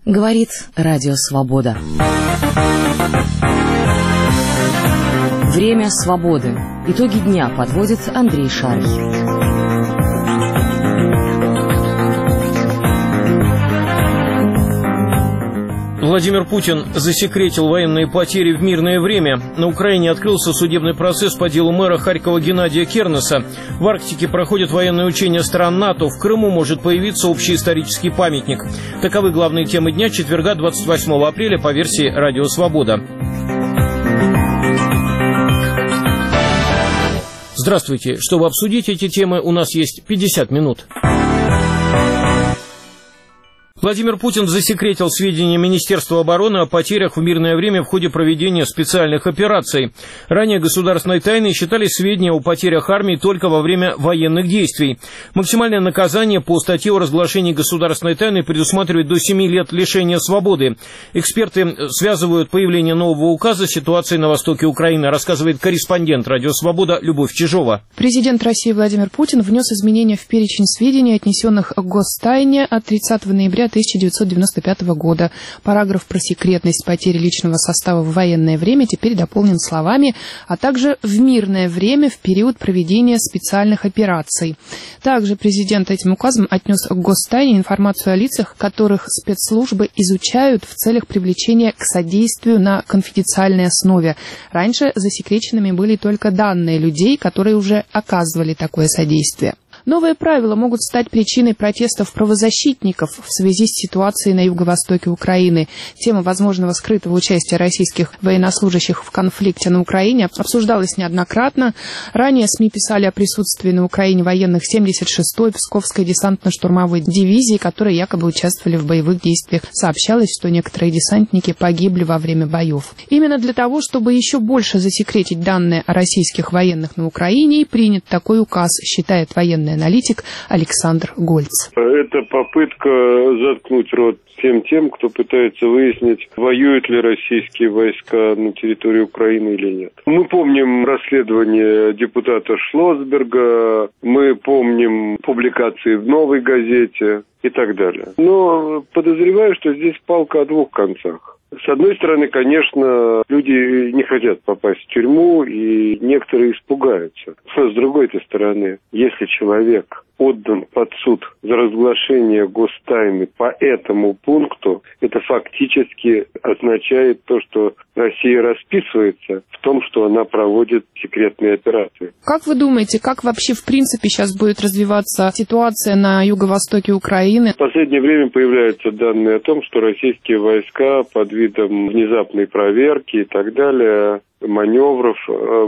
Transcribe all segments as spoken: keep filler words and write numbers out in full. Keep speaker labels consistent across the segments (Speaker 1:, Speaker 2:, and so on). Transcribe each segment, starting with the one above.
Speaker 1: Говорит Радио Свобода. Время свободы. Итоги дня подводит Андрей Шарий.
Speaker 2: Владимир Путин засекретил военные потери в мирное время. На Украине открылся судебный процесс по делу мэра Харькова Геннадия Кернеса. В Арктике проходят военные учения стран НАТО. В Крыму может появиться общий исторический памятник. Таковы главные темы дня четверга, двадцать восьмого апреля, по версии Радио Свобода. Здравствуйте. Чтобы обсудить эти темы, у нас есть пятьдесят минут. Владимир Путин засекретил сведения Министерства обороны о потерях в мирное время в ходе проведения специальных операций. Ранее государственной тайной считались сведения о потерях армии только во время военных действий. Максимальное наказание по статье о разглашении государственной тайны предусматривает до семи лет лишения свободы. Эксперты связывают появление нового указа с ситуацией на востоке Украины, рассказывает корреспондент Радио Свобода Любовь Чижова.
Speaker 3: Президент России Владимир Путин внес изменения в перечень сведений, отнесенных к гостайне от тридцатого ноября тысяча девятьсот девяносто пятого года. Параграф про секретность потери личного состава в военное время теперь дополнен словами, а также в мирное время в период проведения специальных операций. Также президент этим указом отнес к гостайне информацию о лицах, которых спецслужбы изучают в целях привлечения к содействию на конфиденциальной основе. Раньше засекреченными были только данные людей, которые уже оказывали такое содействие. Новые правила могут стать причиной протестов правозащитников в связи с ситуацией на юго-востоке Украины. Тема возможного скрытого участия российских военнослужащих в конфликте на Украине обсуждалась неоднократно. Ранее СМИ писали о присутствии на Украине военных семьдесят шестой Псковской десантно-штурмовой дивизии, которые якобы участвовали в боевых действиях. Сообщалось, что некоторые десантники погибли во время боев. Именно для того, чтобы еще больше засекретить данные о российских военных на Украине, и принят такой указ, считает военный аналитик Александр Гольц.
Speaker 4: Это попытка заткнуть рот всем тем, кто пытается выяснить, воюют ли российские войска на территории Украины или нет. Мы помним расследование депутата Шлосберга, мы помним публикации в «Новой газете» и так далее. Но подозреваю, что здесь палка о двух концах. С одной стороны, конечно, люди не хотят попасть в тюрьму, и некоторые испугаются. Но с другой-то стороны, если человек отдан под суд за разглашение гостайны по этому пункту, это фактически означает то, что Россия расписывается в том, что она проводит секретные операции.
Speaker 3: Как вы думаете, как вообще в принципе сейчас будет развиваться ситуация на юго-востоке Украины?
Speaker 4: В последнее время появляются данные о том, что российские войска под видом внезапной проверки и так далее, маневров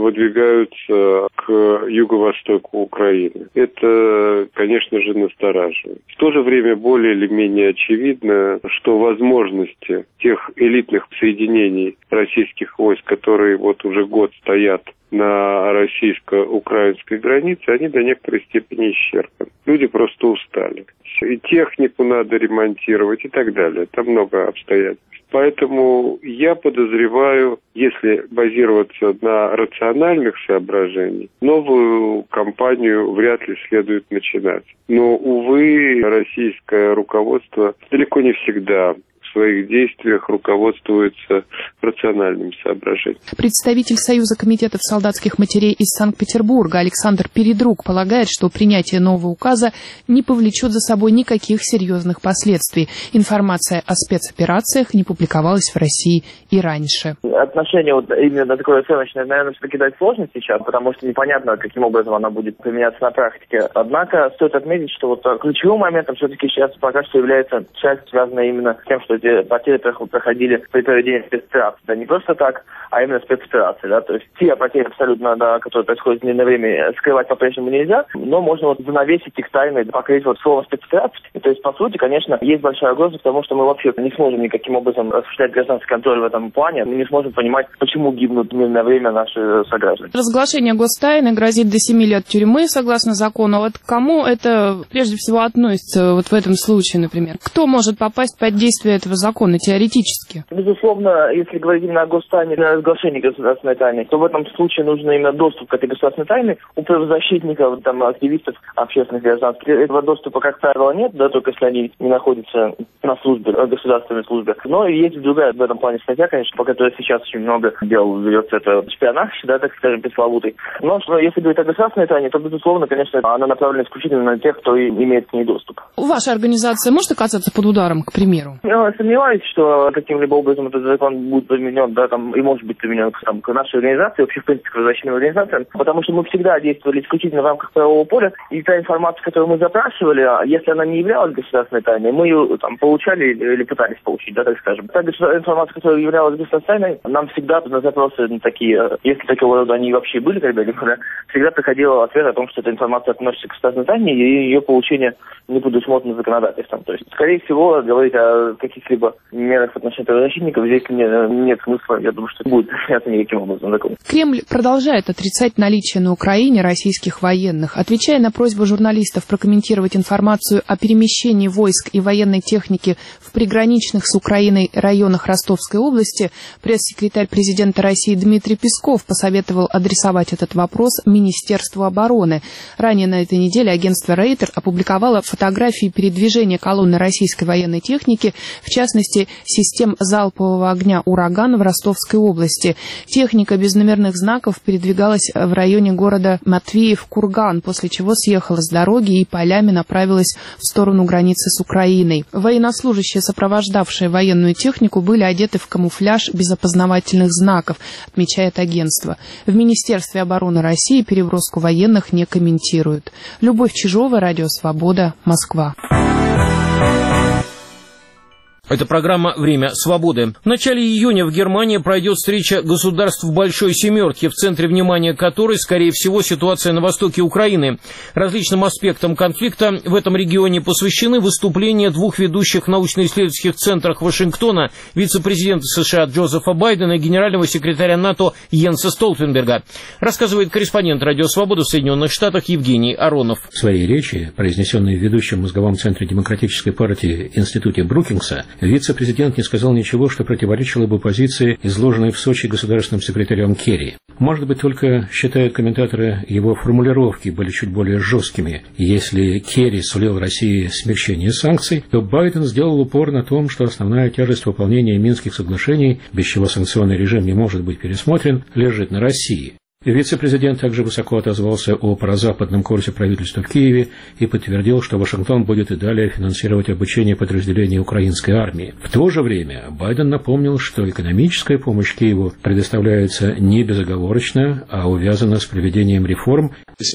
Speaker 4: выдвигаются к юго-востоку Украины. Это, конечно же, настораживает. В то же время более или менее очевидно, что возможности тех элитных соединений российских войск, которые вот уже год стоят на российско-украинской границе, они до некоторой степени исчерпаны. Люди просто устали. И технику надо ремонтировать и так далее. Там много обстоятельств. Поэтому я подозреваю, если базироваться на рациональных соображениях, новую кампанию вряд ли следует начинать. Но, увы, российское руководство далеко не всегда в своих действиях руководствуется рациональным соображением.
Speaker 3: Представитель Союза комитетов солдатских матерей из Санкт-Петербурга Александр Передрук полагает, что принятие нового указа не повлечет за собой никаких серьезных последствий. Информация о спецоперациях не публиковалась в России и раньше.
Speaker 5: Отношение вот именно такое оценочное, наверное, все-таки дать сложно сейчас, потому что непонятно, каким образом она будет применяться на практике. Однако стоит отметить, что вот ключевым моментом все-таки сейчас пока что является часть, связанная именно с тем, что эти потери проходили при проведении спецопераций. Да не просто так, а именно спецоперации. Да? То есть те потери абсолютно, да, которые происходят в мирное время, скрывать по-прежнему нельзя, но можно вот занавесить их тайной, покрыть вот словом спецоперации. И, то есть, по сути, конечно, есть большая угроза, потому что мы вообще не сможем никаким образом осуществлять гражданский контроль в этом плане. Мы не сможем понимать, почему гибнут в мирное время наши сограждане.
Speaker 3: Разглашение гостайны грозит до семи лет тюрьмы, согласно закону. Вот к кому это прежде всего относится вот в этом случае, например? Кто может попасть под действие этого этого закона теоретически?
Speaker 5: Безусловно, если говорить именно о гостайне, о разглашении государственной тайны, то в этом случае нужен именно доступ к этой государственной тайне у правозащитников, там, активистов, общественных гражданских. Этого доступа, как правило, нет, да, только если они не находятся на службе, государственной службе. Но есть другая в этом плане статья, конечно, по которой сейчас очень много дел ведется, это шпионаж, да, так скажем, пресловутый. Но что, если говорить о государственной тайне, то, безусловно, конечно, она направлена исключительно на тех, кто имеет к ней доступ.
Speaker 3: Ваша организация может оказаться под ударом, к примеру?
Speaker 5: Я сомневаюсь, что каким-либо образом этот закон будет применен, да, там, и может быть применен там, к нашей организации, вообще, в принципе, к правозащитным организациям, потому что мы всегда действовали исключительно в рамках правового поля, и та информация, которую мы запрашивали, если она не являлась государственной тайной, мы ее там получали или пытались получить, да, так скажем. Та информация, которая являлась государственной тайной, нам всегда на запросы такие, если такого рода они вообще были когда-либо, да, всегда приходил ответ о том, что эта информация относится к государственной тайне, и ее получение не предусмотрено законодательством. То есть, скорее всего, говорить о каких-либо мерах в отношении правозащитников здесь нет, нет смысла, я думаю, что будет применяться никаким образом закон.
Speaker 3: Кремль продолжает отрицать наличие на Украине российских военных. Отвечая на просьбу журналистов прокомментировать информацию о перемещении войск и военной техники в приграничных с Украиной районах Ростовской области, пресс-секретарь президента России Дмитрий Песков посоветовал адресовать этот вопрос Министерству обороны. Ранее на этой неделе агентство Рейтер опубликовало фотографии передвижения колонны российской военной техники, в частности, систем залпового огня «Ураган» в Ростовской области. Техника без номерных знаков передвигалась в районе города Матвеев-Курган, после чего съехала с дороги и полями направилась в сторону границы с Украиной. Военнослужащие, сопровождавшие военную технику, были одеты в камуфляж без опознавательных знаков, отмечает агентство. В Министерстве обороны России переброску военных не комментируют. Любовь Чижова, Радио Свобода, Москва.
Speaker 2: Это программа «Время свободы». В начале июня в Германии пройдет встреча государств Большой Семерки, в центре внимания которой, скорее всего, ситуация на востоке Украины. Различным аспектам конфликта в этом регионе посвящены выступления двух ведущих научно-исследовательских центров Вашингтона, вице-президента США Джозефа Байдена и генерального секретаря НАТО Йенса Столтенберга. Рассказывает корреспондент «Радио Свобода» в Соединенных Штатах Евгений Аронов.
Speaker 6: В своей речи, произнесенной в ведущем мозговом центре Демократической партии Институте Брукингса, вице-президент не сказал ничего, что противоречило бы позиции, изложенной в Сочи государственным секретарем Керри. Может быть, только, считают комментаторы, его формулировки были чуть более жесткими. Если Керри сулил России смягчение санкций, то Байден сделал упор на том, что основная тяжесть выполнения Минских соглашений, без чего санкционный режим не может быть пересмотрен, лежит на России. Вице-президент также высоко отозвался о прозападном курсе правительства в Киеве и подтвердил, что Вашингтон будет и далее финансировать обучение подразделений украинской армии. В то же время Байден напомнил, что экономическая помощь Киеву предоставляется не безоговорочно, а увязана с проведением реформ.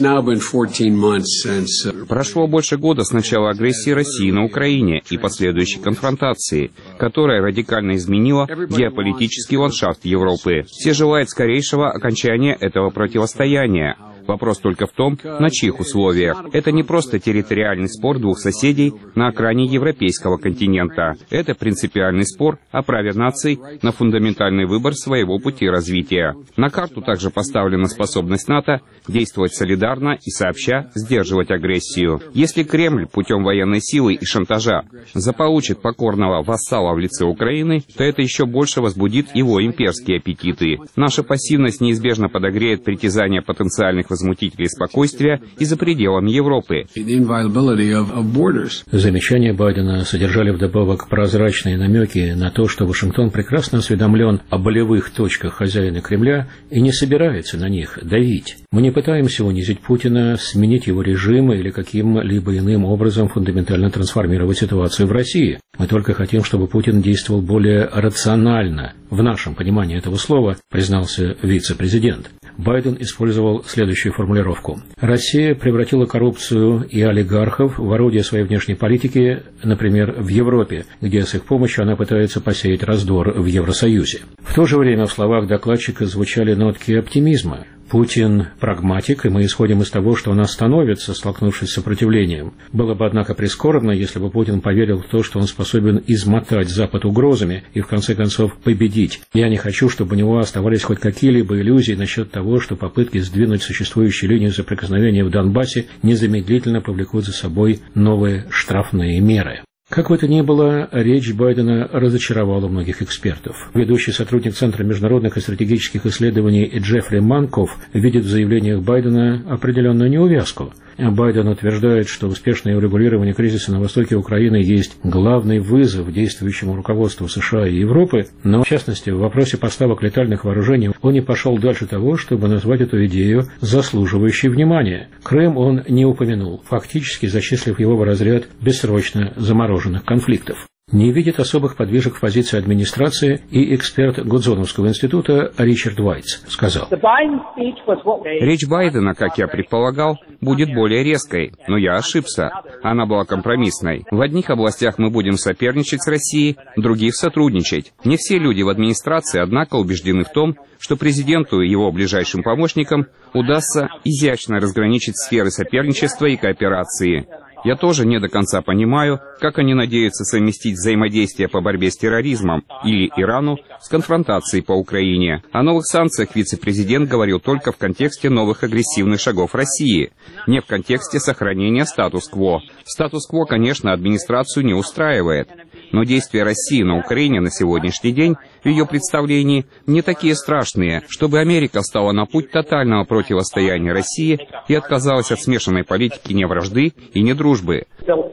Speaker 7: Прошло больше года с начала агрессии России на Украине и последующей конфронтации, которая радикально изменила геополитический ландшафт Европы. Все желают скорейшего окончания этого противостояния. Вопрос только в том, на чьих условиях. Это не просто территориальный спор двух соседей на окраине европейского континента. Это принципиальный спор о праве наций на фундаментальный выбор своего пути развития. На карту также поставлена способность НАТО действовать солидарно и сообща сдерживать агрессию. Если Кремль путем военной силы и шантажа заполучит покорного вассала в лице Украины, то это еще больше возбудит его имперские аппетиты. Наша пассивность неизбежно подогреет притязания потенциальных возмутителей спокойствия и за пределами Европы.
Speaker 6: Замечания Байдена содержали вдобавок прозрачные намеки на то, что Вашингтон прекрасно осведомлен о болевых точках хозяина Кремля и не собирается на них давить. Мы не пытаемся унизить Путина, сменить его режим или каким-либо иным образом фундаментально трансформировать ситуацию в России. Мы только хотим, чтобы Путин действовал более рационально, в нашем понимании этого слова, признался вице-президент. Байден использовал следующую формулировку. Россия превратила коррупцию и олигархов в орудие своей внешней политики, например, в Европе, где с их помощью она пытается посеять раздор в Евросоюзе. В то же время в словах докладчика звучали нотки оптимизма. Путин прагматик, и мы исходим из того, что он остановится, столкнувшись с сопротивлением. Было бы, однако, прискорбно, если бы Путин поверил в то, что он способен измотать Запад угрозами и, в конце концов, победить. Я не хочу, чтобы у него оставались хоть какие-либо иллюзии насчет того, что попытки сдвинуть существующую линию соприкосновения в Донбассе незамедлительно повлекут за собой новые штрафные меры. Как бы то ни было, речь Байдена разочаровала многих экспертов. Ведущий сотрудник Центра международных и стратегических исследований Джеффри Манков видит в заявлениях Байдена определенную неувязку. Байден утверждает, что успешное урегулирование кризиса на востоке Украины есть главный вызов действующему руководству США и Европы, но, в частности, в вопросе поставок летальных вооружений он не пошел дальше того, чтобы назвать эту идею заслуживающей внимания. Крым он не упомянул, фактически зачислив его в разряд бессрочно замороженных конфликтов. Не видит особых подвижек в позиции администрации и эксперт Гудзоновского института Ричард Вайтс сказал:
Speaker 7: Речь Байдена, как я предполагал, будет более резкой, но я ошибся. Она была компромиссной. В одних областях мы будем соперничать с Россией, в других сотрудничать. Не все люди в администрации, однако, убеждены в том, что президенту и его ближайшим помощникам удастся изящно разграничить сферы соперничества и кооперации. Я тоже не до конца понимаю, как они надеются совместить взаимодействие по борьбе с терроризмом или Ирану с конфронтацией по Украине. О новых санкциях вице-президент говорил только в контексте новых агрессивных шагов России, не в контексте сохранения статус-кво. Статус-кво, конечно, администрацию не устраивает. Но действия России на Украине на сегодняшний день, в ее представлении, не такие страшные, чтобы Америка стала на путь тотального противостояния России и отказалась от смешанной политики не вражды и не дружбы.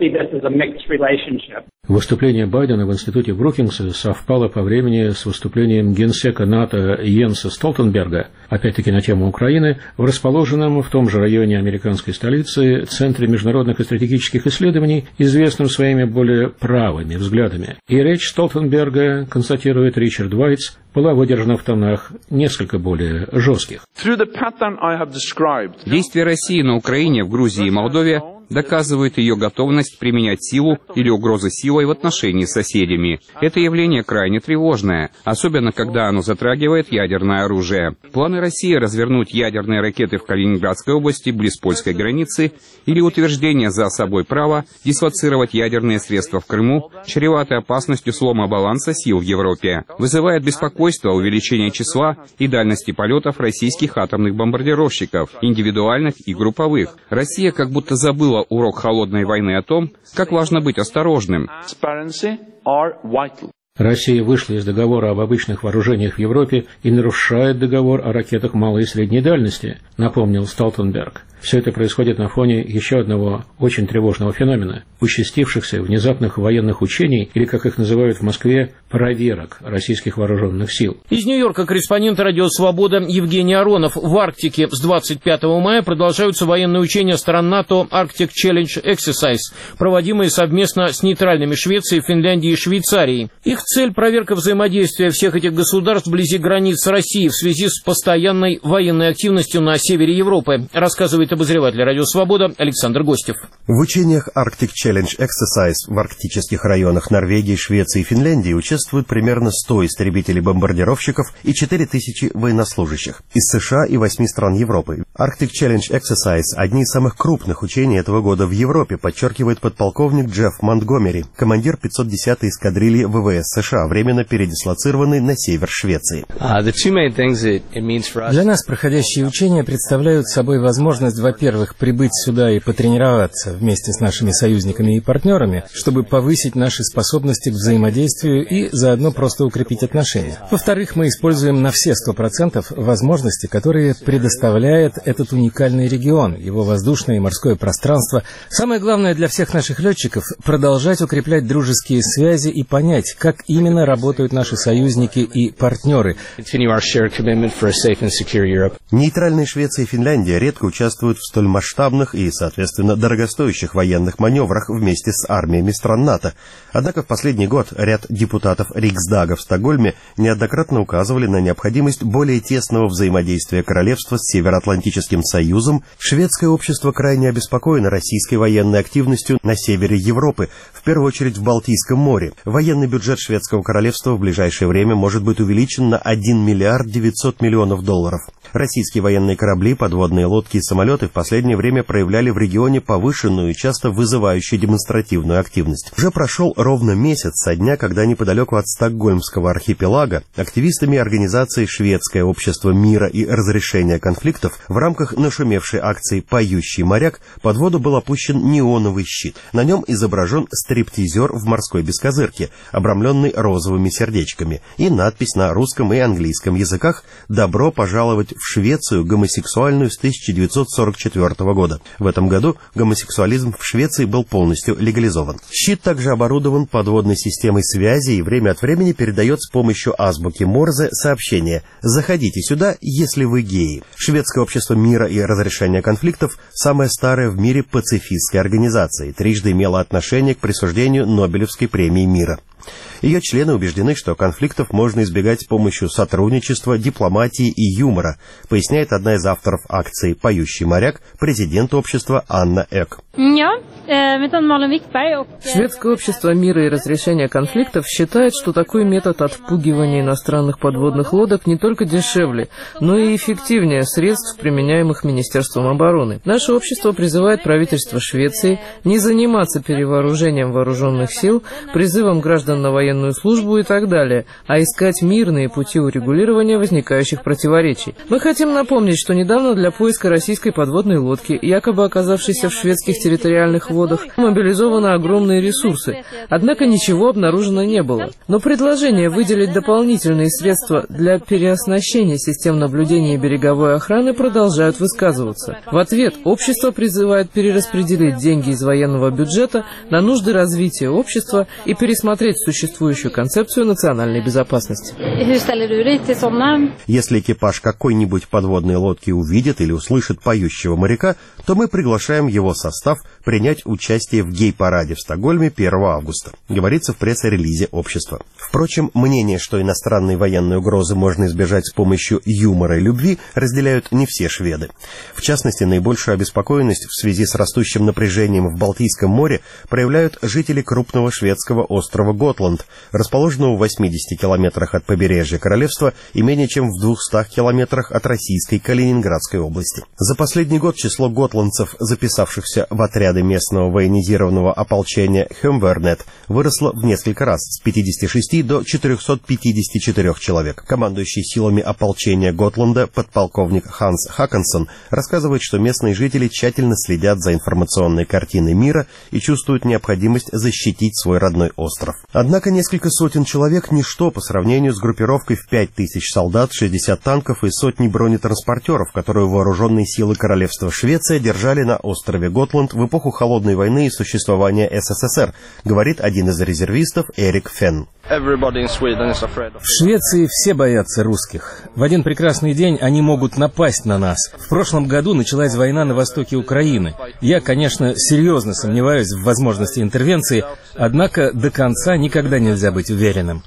Speaker 6: Выступление Байдена в институте Брукингса совпало по времени с выступлением генсека НАТО Йенса Столтенберга, опять-таки на тему Украины, в расположенном в том же районе американской столицы Центре международных и стратегических исследований, известном своими более правыми взглядами. И речь Столтенберга, констатирует Ричард Вайтс, была выдержана в тонах несколько более жестких.
Speaker 7: Действия России на Украине, в Грузии и Молдове доказывают ее готовность применять силу или угрозы силой в отношении с соседями. Это явление крайне тревожное, особенно когда оно затрагивает ядерное оружие. Планы России развернуть ядерные ракеты в Калининградской области близ польской границы или утверждение за собой права дислоцировать ядерные средства в Крыму чреваты опасностью слома баланса сил в Европе. Вызывает беспокойство увеличение числа и дальности полетов российских атомных бомбардировщиков, индивидуальных и групповых. Россия как будто забыла урок холодной войны о том, как важно быть осторожным.
Speaker 6: Россия вышла из договора об обычных вооружениях в Европе и нарушает договор о ракетах малой и средней дальности, напомнил Столтенберг. Все это происходит на фоне еще одного очень тревожного феномена – участившихся внезапных военных учений, или, как их называют в Москве, проверок российских вооруженных сил.
Speaker 2: Из Нью-Йорка корреспондент «Радио Свобода» Евгений Аронов. В Арктике с двадцать пятого мая продолжаются военные учения стран НАТО Arctic Challenge Exercise, проводимые совместно с нейтральными Швецией, Финляндией и Швейцарией. Их цель – проверка взаимодействия всех этих государств вблизи границ России в связи с постоянной военной активностью на севере Европы, рассказывает обозреватель «Радио Свобода» Александр Гостев.
Speaker 8: В учениях Arctic Challenge Exercise в арктических районах Норвегии, Швеции и Финляндии участвуют примерно сто истребителей-бомбардировщиков и четыре тысячи военнослужащих из США и восьми стран Европы. Arctic Challenge Exercise – одни из самых крупных учений этого года в Европе, подчеркивает подполковник Джефф Монтгомери, командир пятьсот десятой эскадрильи ВВС США, временно передислоцированный на север Швеции.
Speaker 9: Для нас проходящие учения представляют собой возможность, во-первых, прибыть сюда и потренироваться вместе с нашими союзниками и партнерами, чтобы повысить наши способности к взаимодействию и заодно просто укрепить отношения. Во-вторых, мы используем на все сто процентов возможности, которые предоставляет этот уникальный регион, его воздушное и морское пространство. Самое главное для всех наших летчиков – продолжать укреплять дружеские связи и понять, как именно работают наши союзники и партнеры.
Speaker 8: Нейтральные Швеция и Финляндия редко участвуют в столь масштабных и, соответственно, дорогостоящих военных маневрах вместе с армиями стран НАТО. Однако в последний год ряд депутатов Риксдага в Стокгольме неоднократно указывали на необходимость более тесного взаимодействия королевства с Североатлантическим Союзом. Шведское общество крайне обеспокоено российской военной активностью на севере Европы, в первую очередь в Балтийском море. Военный бюджет Шведского королевства в ближайшее время может быть увеличен на один миллиард девятьсот миллионов долларов. Российское Российские военные корабли, подводные лодки и самолеты в последнее время проявляли в регионе повышенную и часто вызывающую демонстративную активность. Уже прошел ровно месяц со дня, когда неподалеку от Стокгольмского архипелага активистами организации «Шведское общество мира и разрешения конфликтов» в рамках нашумевшей акции «Поющий моряк» под воду был опущен неоновый щит. На нем изображен стриптизер в морской бескозырке, обрамленный розовыми сердечками, и надпись на русском и английском языках «Добро пожаловать в Швецию, гомосексуальную с тысяча девятьсот сорок четвёртого года». В этом году гомосексуализм в Швеции был полностью легализован. Щит также оборудован подводной системой связи и время от времени передает с помощью азбуки Морзе сообщение «Заходите сюда, если вы геи». Шведское общество мира и разрешения конфликтов – самая старая в мире пацифистская организация, трижды имела отношение к присуждению Нобелевской премии мира. Ее члены убеждены, что конфликтов можно избегать с помощью сотрудничества, дипломатии и юмора, поясняет одна из авторов акции «Поющий моряк», президент общества Анна Эк.
Speaker 10: Шведское общество мира и разрешения конфликтов считает, что такой метод отпугивания иностранных подводных лодок не только дешевле, но и эффективнее средств, применяемых Министерством обороны. Наше общество призывает правительство Швеции не заниматься перевооружением вооруженных сил, призывом граждан на военную службу и так далее, а искать мирные пути урегулирования возникающих противоречий. Мы хотим напомнить, что недавно для поиска российской подводной лодки, якобы оказавшейся в шведских территориальных водах, мобилизованы огромные ресурсы, однако ничего обнаружено не было. Но предложение выделить дополнительные средства для переоснащения систем наблюдения и береговой охраны продолжают высказываться. В ответ общество призывает перераспределить деньги из военного бюджета на нужды развития общества и пересмотреть существующую концепцию национальной безопасности.
Speaker 8: Если экипаж какой-нибудь подводной лодки увидит или услышит поющего моряка, то мы приглашаем его состав принять участие в гей-параде в Стокгольме первого августа, говорится в пресс-релизе общества. Впрочем, мнение, что иностранные военные угрозы можно избежать с помощью юмора и любви, разделяют не все шведы. В частности, наибольшую обеспокоенность в связи с растущим напряжением в Балтийском море проявляют жители крупного шведского острова Готланд, расположенного в восьмидесяти километрах от побережья королевства и менее чем в двухстах километрах от российской Калининградской области. За последний год число готландцев, записавшихся в отряды местного военизированного ополчения Хемвернет, выросло в несколько раз, с пятидесяти шести до четырехсот пятидесяти четырёх человек. Командующий силами ополчения Готланда подполковник Ханс Хакансон рассказывает, что местные жители тщательно следят за информационной картиной мира и чувствуют необходимость защитить свой родной остров. Однако несколько сотен человек – ничто по сравнению с группировкой в пять тысяч солдат, шестьдесят танков и сотни бронетранспортеров, которую вооруженные силы Королевства Швеция держали на острове Готланд в эпоху Холодной войны и существования СССР, говорит один из резервистов Эрик Фенн.
Speaker 9: В Швеции все боятся русских. В один прекрасный день они могут напасть на нас. В прошлом году началась война на востоке Украины. Я, конечно, серьезно сомневаюсь в возможности интервенции, однако до конца никогда нельзя быть уверенным.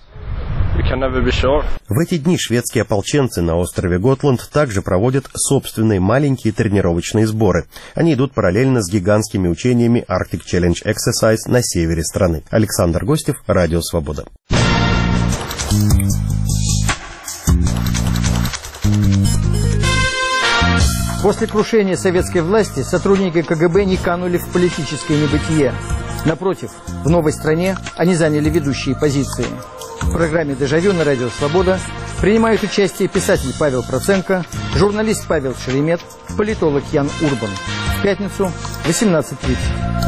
Speaker 8: В эти дни шведские ополченцы на острове Готланд также проводят собственные маленькие тренировочные сборы. Они идут параллельно с гигантскими учениями Arctic Challenge Exercise на севере страны. Александр Гостев, Радио Свобода.
Speaker 11: После крушения советской власти сотрудники ка гэ бэ не канули в политическое небытие. Напротив, в новой стране они заняли ведущие позиции. В программе «Дежавю» на Радио Свобода принимают участие писатель Павел Проценко, журналист Павел Шеремет, политолог Ян Урбан. В пятницу, восемнадцать тридцать.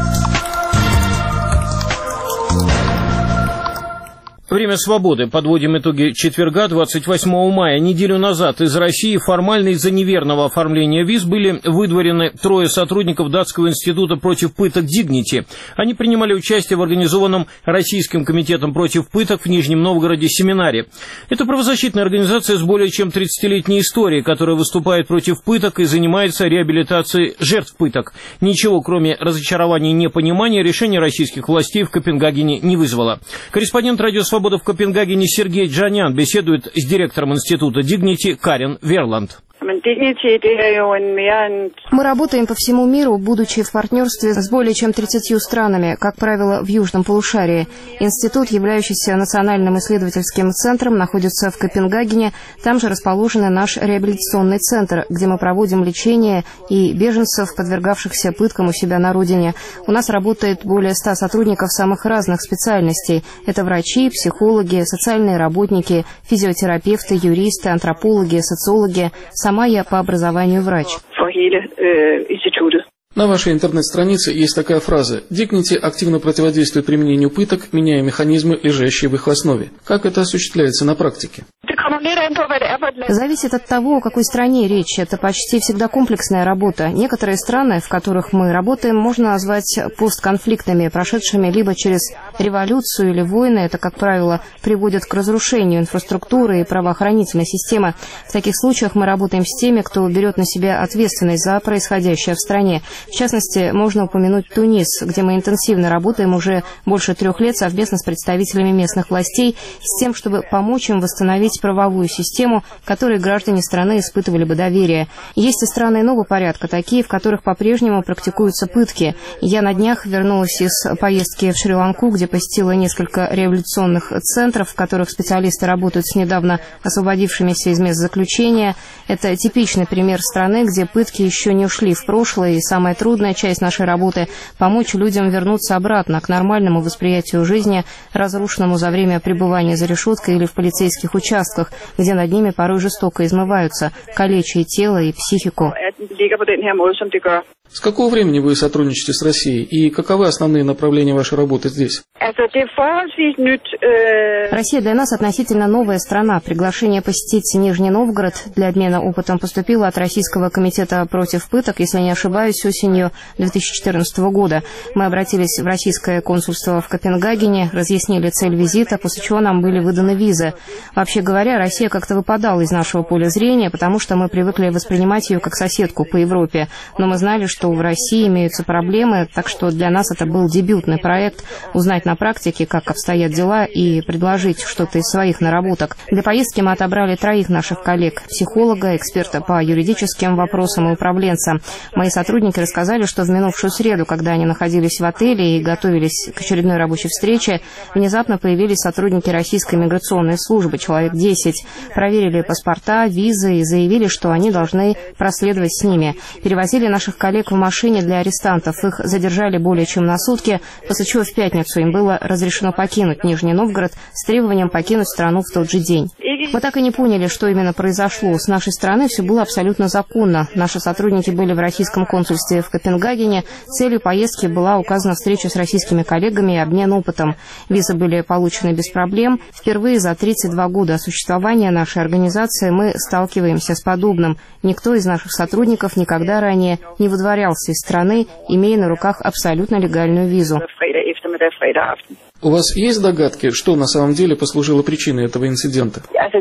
Speaker 2: Время свободы. Подводим итоги четверга, двадцать восьмого мая. Неделю назад из России формально из-за неверного оформления виз были выдворены трое сотрудников датского института против пыток Dignity. Они принимали участие в организованном Российским комитетом против пыток в Нижнем Новгороде семинаре. Это правозащитная организация с более чем тридцатилетней историей, которая выступает против пыток и занимается реабилитацией жертв пыток. Ничего, кроме разочарования и непонимания, решение российских властей в Копенгагене не вызвало. Корреспондент Радио Свобода в Копенгагене Сергей Джанян беседует с директором института Dignity Карен Верланд.
Speaker 12: Мы работаем по всему миру, будучи в партнерстве с более чем тридцатью странами, как правило, в южном полушарии. Институт, являющийся национальным исследовательским центром, находится в Копенгагене. Там же расположен наш реабилитационный центр, где мы проводим лечение и беженцев, подвергавшихся пыткам у себя на родине. У нас работает более ста сотрудников самых разных специальностей. Это врачи, психологи, социальные работники, физиотерапевты, юристы, антропологи, социологи. Сама я по образованию врач.
Speaker 13: На вашей интернет-странице есть такая фраза: «Dignity активно противодействует применению пыток, меняя механизмы, лежащие в их основе». Как это осуществляется на практике?
Speaker 12: Зависит от того, о какой стране речь. Это почти всегда комплексная работа. Некоторые страны, в которых мы работаем, можно назвать постконфликтными, прошедшими либо через революцию или войны. Это, как правило, приводит к разрушению инфраструктуры и правоохранительной системы. В таких случаях мы работаем с теми, кто берет на себя ответственность за происходящее в стране. В частности, можно упомянуть Тунис, где мы интенсивно работаем уже больше трех лет совместно с представителями местных властей с тем, чтобы помочь им восстановить правовую систему, которой граждане страны испытывали бы доверие. Есть и страны иного порядка, такие, в которых по-прежнему практикуются пытки. Я на днях вернулась из поездки в Шри-Ланку, где посетила несколько реабилитационных центров, в которых специалисты работают с недавно освободившимися из мест заключения. Это типичный пример страны, где пытки еще не ушли в прошлое, и самая трудная часть нашей работы – помочь людям вернуться обратно к нормальному восприятию жизни, разрушенному за время пребывания за решеткой или в полицейских участках, где над ними порой жестоко измываются, калеча и тело, и психику.
Speaker 13: С какого времени вы сотрудничаете с Россией и каковы основные направления вашей работы здесь?
Speaker 12: Россия для нас относительно новая страна. Приглашение посетить Нижний Новгород для обмена опытом поступило от Российского комитета против пыток, если не ошибаюсь, осенью две тысячи четырнадцатого года. Мы обратились в российское консульство в Копенгагене, разъяснили цель визита, после чего нам были выданы визы. Вообще говоря, Россия как-то выпадала из нашего поля зрения, потому что мы привыкли воспринимать ее как соседку по Европе. Но мы знали, что в России имеются проблемы, так что для нас это был дебютный проект – узнать на практике, как обстоят дела, и предложить что-то из своих наработок. Для поездки мы отобрали троих наших коллег – психолога, эксперта по юридическим вопросам и управленца. Мои сотрудники рассказали, что в минувшую среду, когда они находились в отеле и готовились к очередной рабочей встрече, внезапно появились сотрудники Российской миграционной службы, человек десять, проверили паспорта, визы и заявили, что они должны проследовать с ними. Перевозили наших коллег в машине для арестантов. Их задержали более чем на сутки, после чего в пятницу им было разрешено покинуть Нижний Новгород с требованием покинуть страну в тот же день. Мы так и не поняли, что именно произошло. С нашей стороны все было абсолютно законно. Наши сотрудники были в российском консульстве в Копенгагене. Целью поездки была указана встреча с российскими коллегами и обмен опытом. Визы были получены без проблем. Впервые за тридцать два года существования нашей организации мы сталкиваемся с подобным. Никто из наших сотрудников никогда ранее не выдворялся из страны, имея на руках абсолютно легальную визу.
Speaker 13: У вас есть догадки, что на самом деле послужило причиной этого инцидента?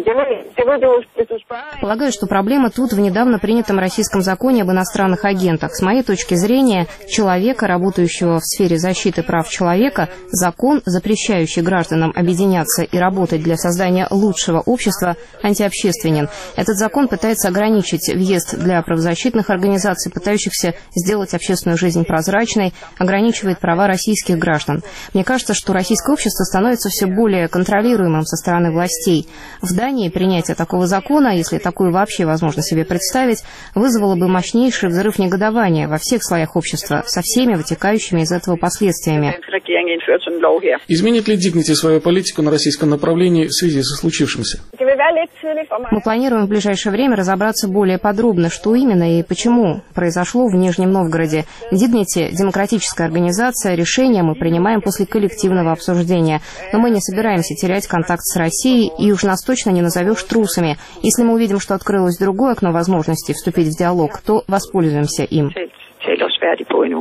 Speaker 12: Полагаю, что проблема тут в недавно принятом российском законе об иностранных агентах. С моей точки зрения, человека, работающего в сфере защиты прав человека, закон, запрещающий гражданам объединяться и работать для создания лучшего общества, антиобщественен. Этот закон пытается ограничить въезд для правозащитных организаций, пытающихся сделать общественную жизнь прозрачной, ограничивает права российских граждан. Мне кажется, что российское общество становится все более контролируемым со стороны властей. В Дании принятие такого закона, если такое вообще возможно себе представить, вызвало бы мощнейший взрыв негодования во всех слоях общества, со всеми вытекающими из этого последствиями.
Speaker 13: Изменит ли Dignity свою политику на российском направлении в связи со случившимся?
Speaker 12: Мы планируем в ближайшее время разобраться более подробно, что именно и почему произошло в Нижнем Новгороде. Dignity – демократическая организация, решения мы принимаем после коллективного обсуждения. Но мы не собираемся терять контакт с Россией, и уж нас точно не назовешь трусами. Если мы увидим, что открылось другое окно возможностей вступить в диалог, то воспользуемся им.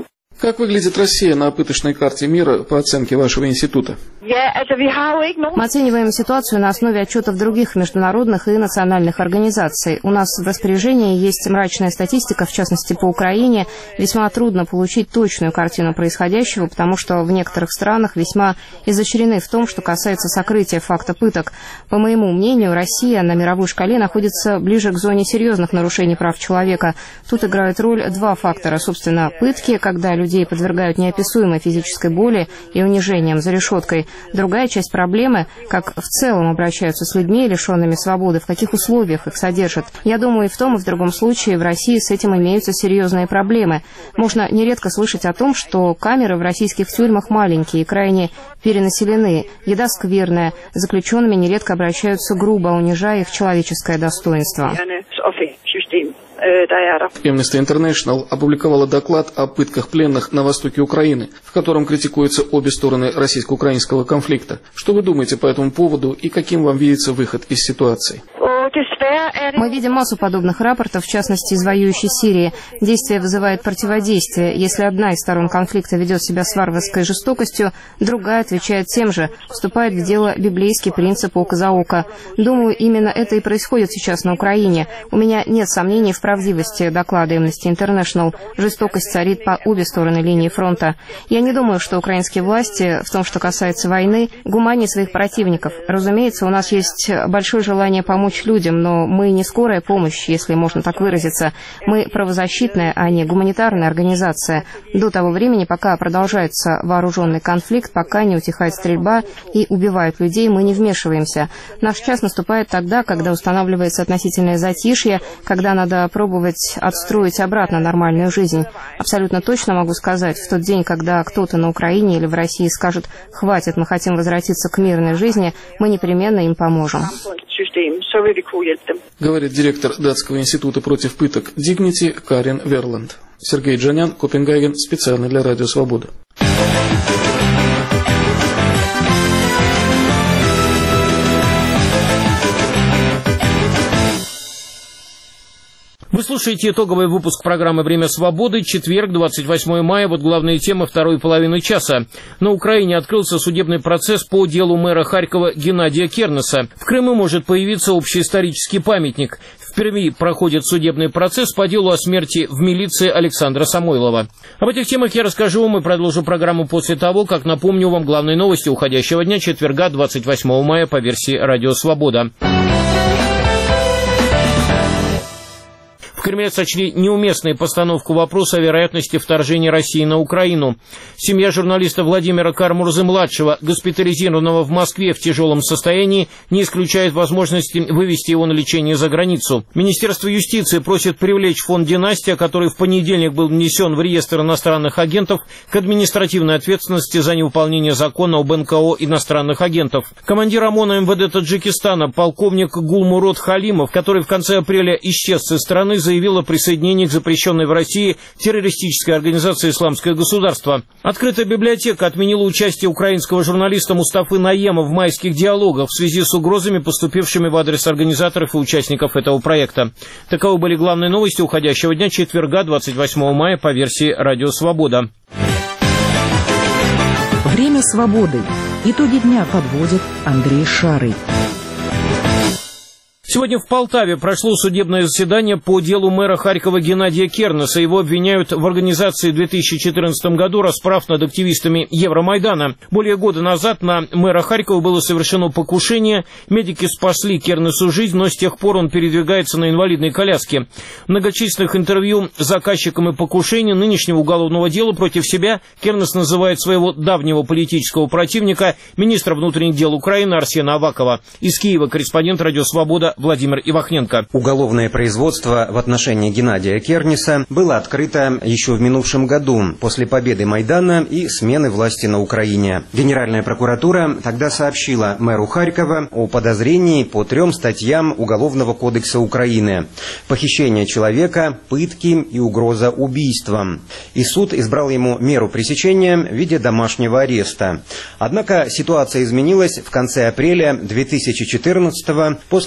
Speaker 13: Как выглядит Россия на пыточной карте мира по оценке вашего института?
Speaker 12: Мы оцениваем ситуацию на основе отчетов других международных и национальных организаций. У нас в распоряжении есть мрачная статистика, в частности по Украине. Весьма трудно получить точную картину происходящего, потому что в некоторых странах весьма изощрены в том, что касается сокрытия факта пыток. По моему мнению, Россия на мировой шкале находится ближе к зоне серьезных нарушений прав человека. Тут играют роль два фактора. Собственно, пытки, когда людей подвергают неописуемой физической боли и унижениям за решеткой. Другая часть проблемы, как в целом обращаются с людьми, лишенными свободы, в каких условиях их содержат. Я думаю, и в том, и в другом случае в России с этим имеются серьезные проблемы. Можно нередко слышать о том, что камеры в российских тюрьмах маленькие и крайне перенаселены, еда скверная, с заключенными нередко обращаются грубо, унижая их человеческое достоинство.
Speaker 13: Amnesty International опубликовала доклад о пытках пленных на востоке Украины, в котором критикуются обе стороны российско-украинского конфликта. Что вы думаете по этому поводу и каким вам видится выход из ситуации?
Speaker 12: Мы видим массу подобных рапортов, в частности, из воюющей Сирии. Действие вызывает противодействие. Если одна из сторон конфликта ведет себя с варварской жестокостью, другая отвечает тем же, вступает в дело библейский принцип око за око. Думаю, именно это и происходит сейчас на Украине. У меня нет сомнений в правдивости доклада Amnesty International. Жестокость царит по обе стороны линии фронта. Я не думаю, что украинские власти, в том, что касается войны, гуманнее своих противников. Разумеется, у нас есть большое желание помочь людям, но мы не скорая помощь, если можно так выразиться. Мы правозащитная, а не гуманитарная организация. До того времени, пока продолжается вооруженный конфликт, пока не утихает стрельба и убивают людей, мы не вмешиваемся. Наш час наступает тогда, когда устанавливается относительное затишье, когда надо пробовать отстроить обратно нормальную жизнь. Абсолютно точно могу сказать, в тот день, когда кто-то на Украине или в России скажет «хватит, мы хотим возвратиться к мирной жизни», мы непременно им поможем.
Speaker 13: Говорит директор Датского института против пыток Dignity Карен Верланд. Сергей Джанян, Копенгаген, специально для Радио Свобода.
Speaker 2: Вы слушаете итоговый выпуск программы «Время свободы», четверг, двадцать восьмое мая. Вот главные темы второй половины часа. На Украине открылся судебный процесс по делу мэра Харькова Геннадия Кернеса. В Крыму может появиться общеисторический памятник. В Перми проходит судебный процесс по делу о смерти в милиции Александра Самойлова. Об этих темах я расскажу вам и продолжу программу после того, как напомню вам главные новости уходящего дня, четверга, двадцать восьмого мая, по версии «Радио Свобода». В Кремле сочли неуместной постановку вопроса о вероятности вторжения России на Украину. Семья журналиста Владимира Кармурзы-младшего, госпитализированного в Москве в тяжелом состоянии, не исключает возможности вывести его на лечение за границу. Министерство юстиции просит привлечь фонд «Династия», который в понедельник был внесен в реестр иностранных агентов, к административной ответственности за невыполнение закона об эн ка о иностранных агентов. Командир ОМОНа эм вэ дэ Таджикистана, полковник Гулмурод Халимов, который в конце апреля исчез со страны, заявил, заявила о присоединении к запрещенной в России террористической организации «Исламское государство». Открытая библиотека отменила участие украинского журналиста Мустафы Наема в майских диалогах в связи с угрозами, поступившими в адрес организаторов и участников этого проекта. Таковы были главные новости уходящего дня, четверга, двадцать восьмого мая, по версии «Радио Свобода».
Speaker 1: Время свободы. Итоги дня подводит Андрей Шарый.
Speaker 2: Сегодня в Полтаве прошло судебное заседание по делу мэра Харькова Геннадия Кернеса. Его обвиняют в организации в две тысячи четырнадцатом году расправ над активистами Евромайдана. Более года назад на мэра Харькова было совершено покушение. Медики спасли Кернесу жизнь, но с тех пор он передвигается на инвалидной коляске. В многочисленных интервью заказчикам и покушения нынешнего уголовного дела против себя Кернес называет своего давнего политического противника, министра внутренних дел Украины Арсена Авакова. Из Киева корреспондент «Радио Свобода» Владимир Ивахненко.
Speaker 14: Уголовное производство в отношении Геннадия Кернеса было открыто еще в минувшем году, после победы Майдана и смены власти на Украине. Генеральная прокуратура тогда сообщила мэру Харькова о подозрении по трем статьям Уголовного кодекса Украины: похищение человека, пытки и угроза убийством. И суд избрал ему меру пресечения в виде домашнего ареста. Однако ситуация изменилась в конце апреля две тысячи четырнадцатого после покушения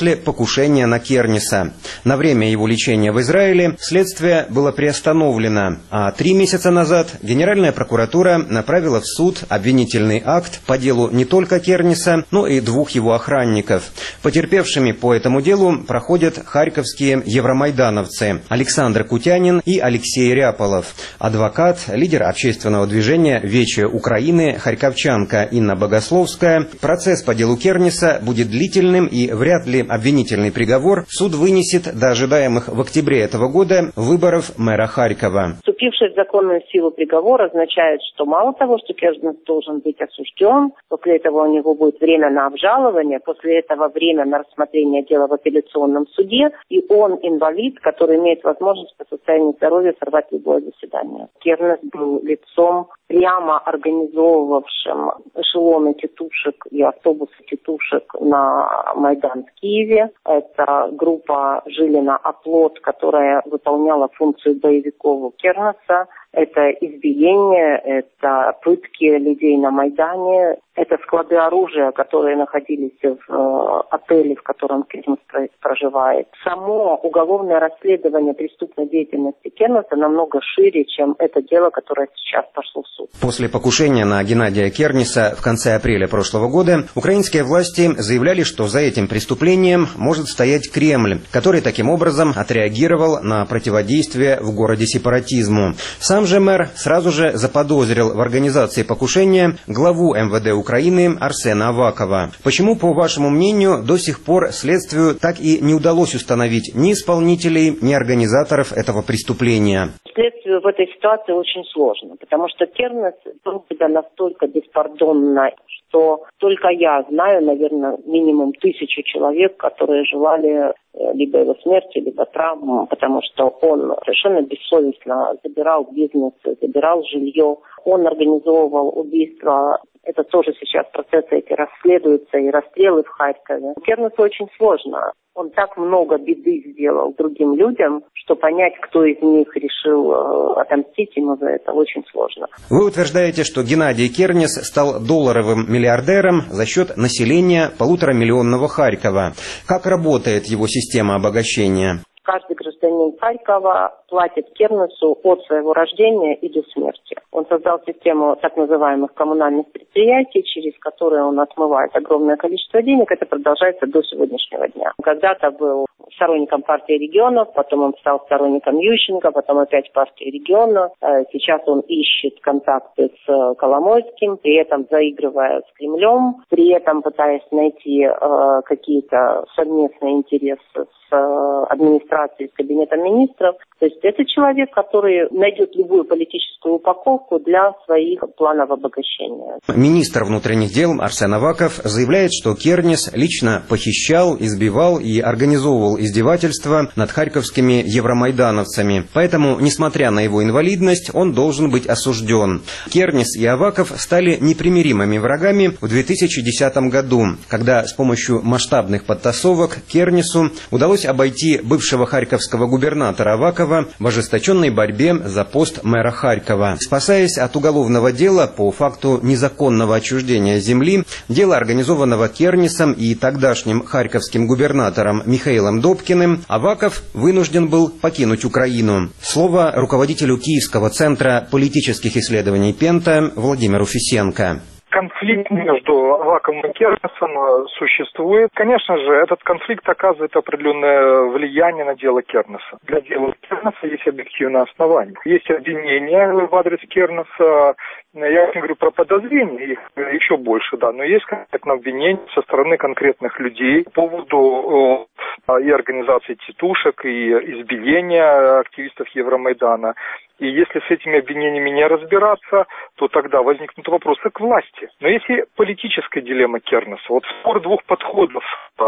Speaker 14: покушения на Кернеса. На время его лечения в Израиле следствие было приостановлено, а три месяца назад Генеральная прокуратура направила в суд обвинительный акт по делу не только Кернеса, но и двух его охранников. Потерпевшими по этому делу проходят харьковские евромайдановцы Александр Кутянин и Алексей Ряполов, адвокат, лидер общественного движения «Вече Украины» харьковчанка Инна Богословская. Процесс по делу Кернеса будет длительным, и вряд ли обвинительный приговор суд вынесет до ожидаемых в октябре этого года выборов мэра Харькова.
Speaker 15: Вступивший в законную силу приговор означает, что мало того, что Кернес должен быть осужден, после этого у него будет время на обжалование, после этого время на рассмотрение дела в апелляционном суде, и он инвалид, который имеет возможность по состоянию здоровья сорвать любое заседание. Кернес был лицом, прямо организовывавшим эшелоны тетушек и автобусы тетушек на Майдан в Киеве. Это группа Жилина «Оплот», которая выполняла функцию боевиков Кернеса. Это избиение, это пытки людей на Майдане, это склады оружия, которые находились в э, отеле, в котором Кернес проживает. Само уголовное расследование преступной деятельности Кернеса намного шире, чем это дело, которое сейчас пошло в суд.
Speaker 14: После покушения на Геннадия Кернеса в конце апреля прошлого года украинские власти заявляли, что за этим преступлением может стоять Кремль, который таким образом отреагировал на противодействие в городе сепаратизму. Сам же мэр сразу же заподозрил в организации покушения главу эм вэ дэ Украины Арсена Авакова. Почему, по вашему мнению, до сих пор следствию так и не удалось установить ни исполнителей, ни организаторов этого преступления?
Speaker 15: Следствию в этой ситуации очень сложно, потому что Кернес вел себя настолько беспардонно, что только я знаю, наверное, минимум тысячу человек, которые желали либо его смерти, либо травму, потому что он совершенно бессовестно забирал бизнес, забирал жилье. Он организовывал убийства. Это тоже сейчас процессы эти расследуются, и расстрелы в Харькове. Кернесу очень сложно. Он так много беды сделал другим людям, что понять, кто из них решил э, отомстить ему за это, очень сложно.
Speaker 14: Вы утверждаете, что Геннадий Кернес стал долларовым миллиардером за счет населения полуторамиллионного Харькова. Как работает его система обогащения?
Speaker 15: Каждый гражданин Харькова платит Кернесу от своего рождения и до смерти. Он создал систему так называемых коммунальных предприятий, через которые он отмывает огромное количество денег. Это продолжается до сегодняшнего дня. Когда-то был сторонником партии регионов, потом он стал сторонником Ющенко, потом опять партии регионов. Сейчас он ищет контакты с Коломойским, при этом заигрывая с Кремлем, при этом пытаясь найти э, какие-то совместные интересы с э, администрацией, с кабинетом министров. То есть это человек, который найдет любую политическую упаковку для своих планов обогащения.
Speaker 14: Министр внутренних дел Арсен Аваков заявляет, что Кернес лично похищал, избивал и организовывал издевательства над харьковскими евромайдановцами. Поэтому, несмотря на его инвалидность, он должен быть осужден. Кернес и Аваков стали непримиримыми врагами в две тысячи десятом году, когда с помощью масштабных подтасовок Кернесу удалось обойти бывшего харьковского губернатора Авакова в ожесточенной борьбе за пост мэра Харькова. Спасаясь от уголовного дела по факту незаконного отчуждения земли, дело, организованного Кернесом и тогдашним харьковским губернатором Михаилом Добкиным, Аваков вынужден был покинуть Украину. Слово руководителю Киевского центра политических исследований Пента Владимиру Фисенко.
Speaker 16: Конфликт между Аваковым и Кернесом существует. Конечно же, этот конфликт оказывает определенное влияние на дело Кернеса. Для дела Кернеса есть объективное основание. Есть обвинения в адрес Кернеса. Я не говорю про подозрения, их еще больше, да, но есть конкретно обвинения со стороны конкретных людей по поводу э, и организации тетушек, и избиения активистов Евромайдана. И если с этими обвинениями не разбираться, то тогда возникнут вопросы к власти. Но если политическая дилемма Кернеса, вот спор двух подходов,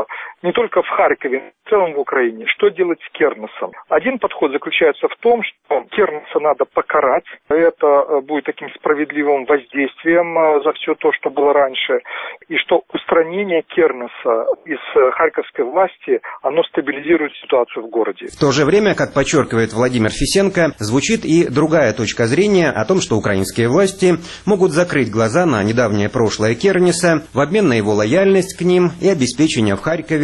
Speaker 16: не только в Харькове, но и в целом в Украине, что делать с Кернесом? Один подход заключается в том, что Кернеса надо покарать, это будет таким справедливым воздействием за все то, что было раньше, и что устранение Кернеса из харьковской власти, оно стабилизирует ситуацию в городе.
Speaker 14: В то же время, как подчеркивает Владимир Фисенко, звучит и другая точка зрения о том, что украинские власти могут закрыть глаза на недавнее прошлое Кернеса в обмен на его лояльность к ним и обеспечение в Харькове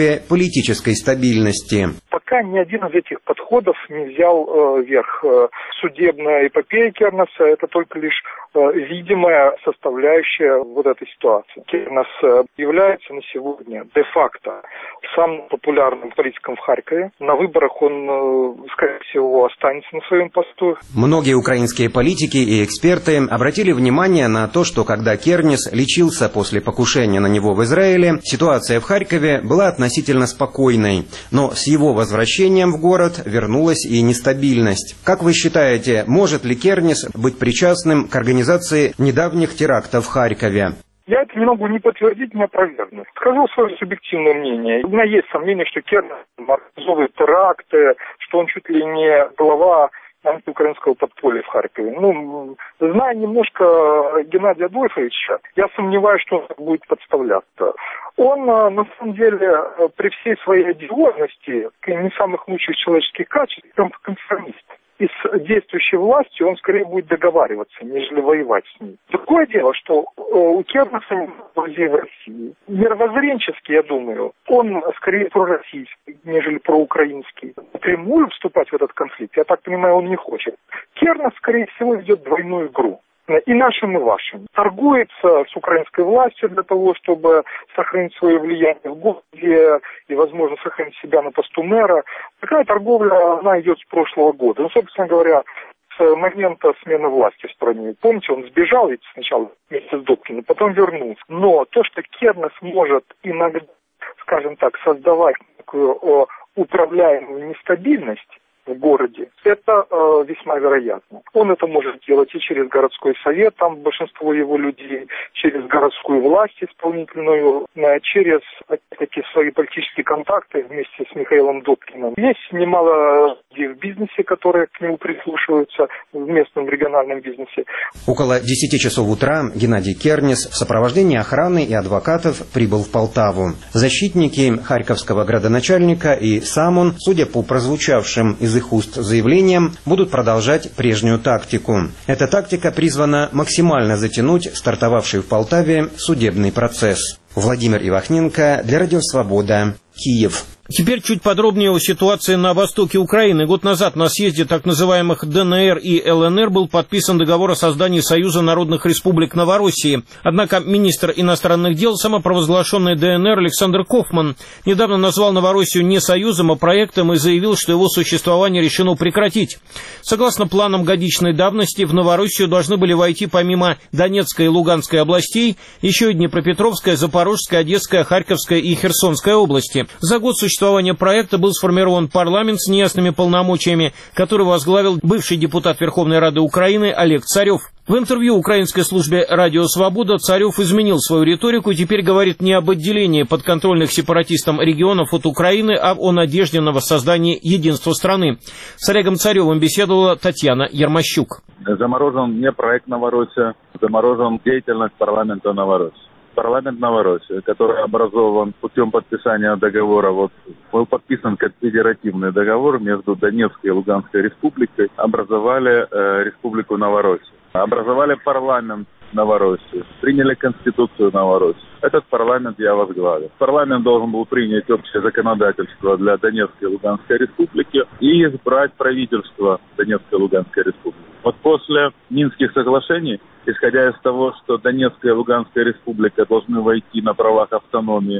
Speaker 14: условия политической стабильности.
Speaker 16: Пока ни один из этих подходов не взял э, верх. Э, судебная эпопея Кернеса – это только лишь э, видимая составляющая вот этой ситуации. Кернес э, является на сегодня де-факто самым популярным политиком в Харькове. На выборах он, э, скорее всего, останется на своем посту.
Speaker 14: Многие украинские политики и эксперты обратили внимание на то, что когда Кернес лечился после покушения на него в Израиле, ситуация в Харькове была относительно спокойной. Но с его возвращением в город вернулась и нестабильность. Как вы считаете, может ли Кернес быть причастным к организации недавних терактов в Харькове?
Speaker 16: Я это не могу ни подтвердить, ни опровергнуть. Скажу свое субъективное мнение. У меня есть сомнение, что Кернес организовывает теракты, что он чуть ли не глава антиукраинского подполья в Харькове. Ну, зная немножко Геннадия Адольфовича, я сомневаюсь, что он будет подставляться. Он, на самом деле, при всей своей одиозности, не самых лучших человеческих качеств, он конформист. И с действующей властью он скорее будет договариваться, нежели воевать с ней. Другое дело, что у Кернеса нет друзей в России. Мировоззренчески, я думаю, он скорее пророссийский, нежели проукраинский. Напрямую вступать в этот конфликт, я так понимаю, он не хочет. Кернес, скорее всего, ведет двойную игру. И нашим, и вашим. Торгуется с украинской властью для того, чтобы сохранить свое влияние в городе и, возможно, сохранить себя на посту мэра. Такая торговля, она идет с прошлого года. Ну, собственно говоря, с момента смены власти в стране. Помните, он сбежал ведь сначала вместе с Добкиным, потом вернулся. Но то, что Кернес может иногда, скажем так, создавать такую о, управляемую нестабильность в городе, это э, весьма вероятно. Он это может делать и через городской совет, там большинство его людей, через городскую власть исполнительную, э, через, опять-таки, свои политические контакты вместе с Михаилом Добкиным. Есть немало людей в бизнесе, которые к нему прислушиваются, в местном региональном бизнесе.
Speaker 14: Около десяти часов утра Геннадий Кернес в сопровождении охраны и адвокатов прибыл в Полтаву. Защитники харьковского градоначальника и сам он, судя по прозвучавшим из их уст заявлениям, будут продолжать прежнюю тактику. Эта тактика призвана максимально затянуть стартовавший в Полтаве судебный процесс. Владимир Ивахненко для Радио Свобода, Киев.
Speaker 2: Теперь чуть подробнее о ситуации на востоке Украины. Год назад на съезде так называемых ДНР и ЛНР был подписан договор о создании Союза народных республик Новороссии. Однако министр иностранных дел самопровозглашенной ДНР Александр Кофман недавно назвал Новороссию не союзом, а проектом и заявил, что его существование решено прекратить. Согласно планам годичной давности, в Новороссию должны были войти помимо Донецкой и Луганской областей еще и Днепропетровская, Запорожская, Одесская, Харьковская и Херсонская области. За год существования Существования проекта был сформирован парламент с неясными полномочиями, который возглавил бывший депутат Верховной Рады Украины Олег Царев. В интервью украинской службе «Радио Свобода» Царев изменил свою риторику и теперь говорит не об отделении подконтрольных сепаратистам регионов от Украины, а о надежде на воссоздании единства страны. С Олегом Царевым беседовала Татьяна Ярмощук.
Speaker 17: Заморожен не проект Новороссия, заморожен деятельность парламента Новороссии. Парламент Новороссии, который образован путем подписания договора, вот был подписан конфедеративный договор между Донецкой и Луганской республикой, образовали э, республику Новороссию, образовали парламент Новороссии, приняли конституцию Новороссии. Этот парламент я возглавил. Парламент должен был принять общее законодательство для Донецкой и Луганской республики и избрать правительство Донецкой и Луганской республики. Вот после Минских соглашений, исходя из того, что Донецкая и Луганская республика должны войти на правах автономии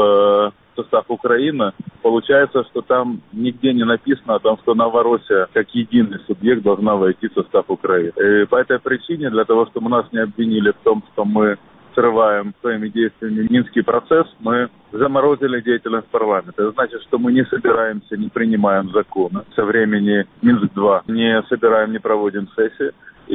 Speaker 17: в состав Украины, получается, что там нигде не написано о том, что Новороссия как единый субъект должна войти в состав Украины. И по этой причине, для того, чтобы нас не обвинили в том, что мы срываем своими действиями Минский процесс, мы заморозили деятельность парламента. Это значит, что мы не собираемся, не принимаем законы со времени Минск-два, не собираем, не проводим сессии.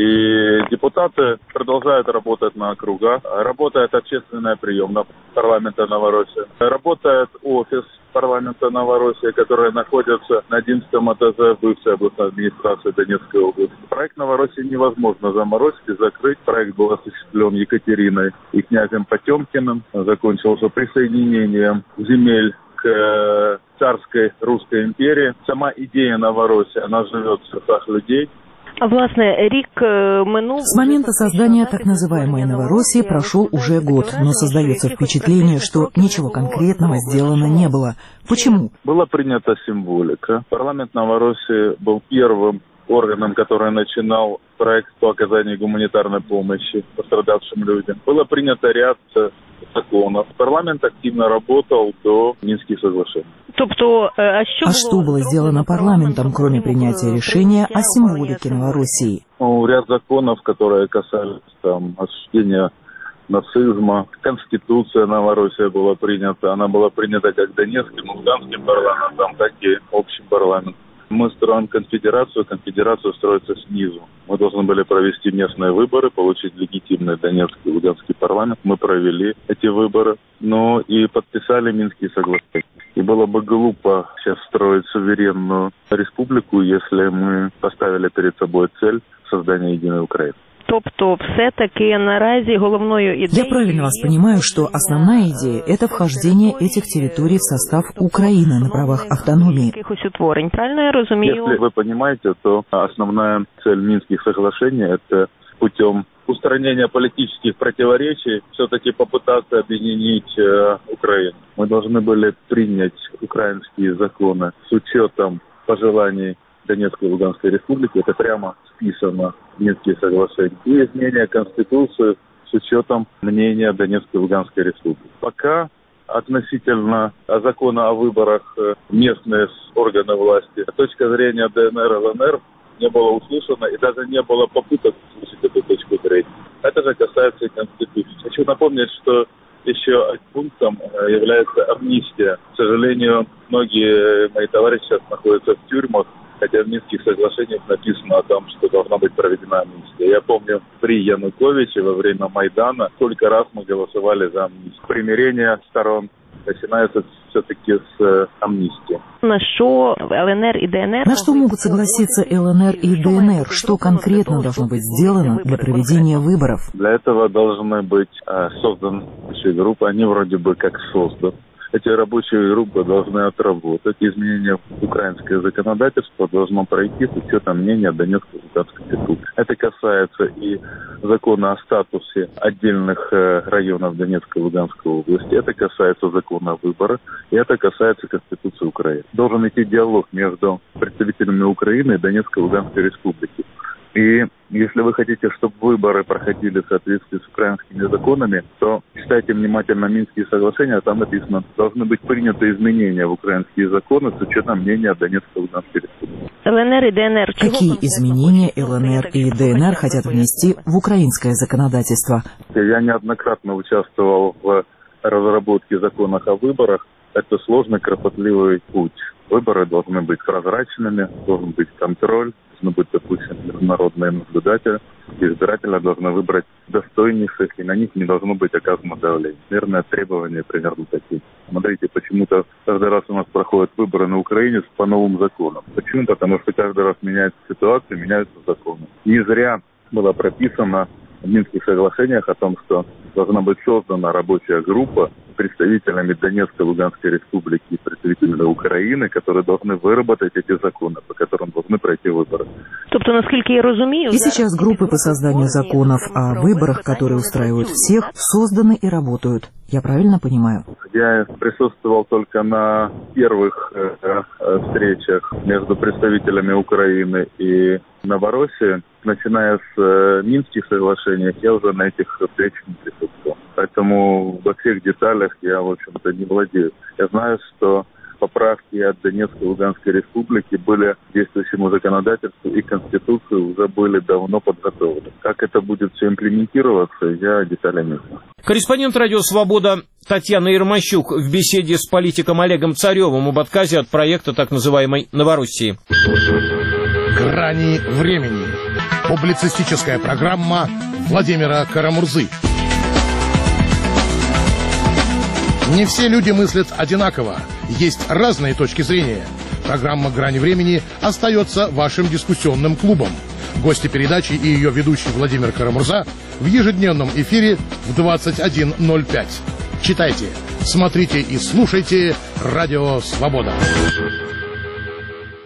Speaker 17: И депутаты продолжают работать на округах, работает общественная приемная парламента Новороссии, работает офис парламента Новороссии, который находится на одиннадцатом этаже бывшей областной администрации Донецкой области. Проект Новороссии невозможно заморозить и закрыть. Проект был осуществлен Екатериной и князем Потемкиным, закончился присоединением земель к царской Русской империи. Сама идея Новороссии, она живет в сердцах людей.
Speaker 1: С момента создания так называемой Новороссии прошел уже год, но создается впечатление, что ничего конкретного сделано не было. Почему?
Speaker 17: Была принята символика. Парламент Новороссии был первым органом, который начинал проект по оказанию гуманитарной помощи пострадавшим людям. Было принято ряд законов. Парламент активно работал до Минских соглашений.
Speaker 1: А что было сделано парламентом, кроме принятия решения о символике Новороссии?
Speaker 17: Ну, ряд законов, которые касались там осуждения нацизма. Конституция Новороссии была принята. Она была принята как Донецким, Луганским парламентом, так и общим парламентом. Мы строим конфедерацию, конфедерация строится снизу. Мы должны были провести местные выборы, получить легитимный Донецкий и Луганский парламент. Мы провели эти выборы, но и подписали Минские соглашения. И было бы глупо сейчас строить суверенную республику, если мы поставили перед собой цель создания единой Украины.
Speaker 1: Я правильно вас понимаю, что основная идея – это вхождение этих территорий в состав Украины на правах автономии.
Speaker 17: Если вы понимаете, то основная цель Минских соглашений – это путем устранения политических противоречий все-таки попытаться объединить э, Украину. Мы должны были принять украинские законы с учетом пожеланий Донецкой и Луганской республики. Это прямо вписано в Минские соглашения. И изменение Конституции с учетом мнения Донецкой и Луганской республики. Пока относительно закона о выборах местные органы власти, точка зрения ДНР, ЛНР не было услышано и даже не было попыток услышать эту точку зрения. Это же касается и Конституции. Хочу напомнить, что еще пунктом является амнистия. К сожалению, многие мои товарищи сейчас находятся в тюрьмах, хотя в Минских соглашениях написано о том, что должна быть проведена амнистия. Я помню, при Януковиче во время Майдана сколько раз мы голосовали за амнистию. Примирение сторон начинается все-таки с э, амнистии.
Speaker 1: На что могут согласиться ЛНР и ДНР? Что конкретно должно быть сделано для проведения выборов?
Speaker 17: Для этого должны быть э, созданы рабочие группы. Они вроде бы как созданы. Эти рабочие группы должны отработать. Изменение в украинское законодательство должно пройти с учетом мнения Донецкой и Луганской республики. Это касается и закона о статусе отдельных районов Донецкой и Луганской области. Это касается закона о выборах. И это касается Конституции Украины. Должен идти диалог между представителями Украины и Донецкой и Луганской республики. И если вы хотите, чтобы выборы проходили в соответствии с украинскими законами, то читайте внимательно Минские соглашения, а там написано, должны быть приняты изменения в украинские законы с учетом мнения Донецкой и Луганской республики.
Speaker 1: ЛНР и ДНР. Какие изменения ЛНР и ДНР хотят внести в украинское законодательство?
Speaker 17: Я неоднократно участвовал в разработке законов о выборах. Это сложный, кропотливый путь. Выборы должны быть прозрачными, должен быть контроль, должны быть допущены международные наблюдатели. Избиратели должны выбрать достойнейших, и на них не должно быть оказано давление. Наверное, требования примерно такие. Смотрите, почему-то каждый раз у нас проходят выборы на Украине по новым законам. Почему? Потому что каждый раз меняется ситуация, меняются законы. Не зря было прописано в Минских соглашениях о том, что должна быть создана рабочая группа с представителями Донецкой и Луганской республики и представителями Украины, которые должны выработать эти законы, по которым должны пройти выборы.
Speaker 1: И сейчас группы по созданию законов о выборах, которые устраивают всех, созданы и работают. Я правильно понимаю?
Speaker 17: Я присутствовал только на первых э, э, встречах между представителями Украины и Новороссии. Начиная с э, Минских соглашений, я уже на этих встречах не присутствовал. Поэтому во всех деталях я, в общем-то, не владею. Я знаю, что поправки от Донецкой и Луганской республики были действующему законодательству и Конституции уже были давно подготовлены. Как это будет все имплементироваться, я детали не знаю.
Speaker 2: Корреспондент «Радио Свобода» Татьяна Ермощук в беседе с политиком Олегом Царевым об отказе от проекта так называемой Новороссии.
Speaker 18: «Грани времени». Публицистическая программа Владимира Карамурзы. Не все люди мыслят одинаково. Есть разные точки зрения. Программа «Грани времени» остается вашим дискуссионным клубом. Гости передачи и ее ведущий Владимир Карамурза в ежедневном эфире в двадцать один ноль пять. Читайте, смотрите и слушайте «Радио Свобода».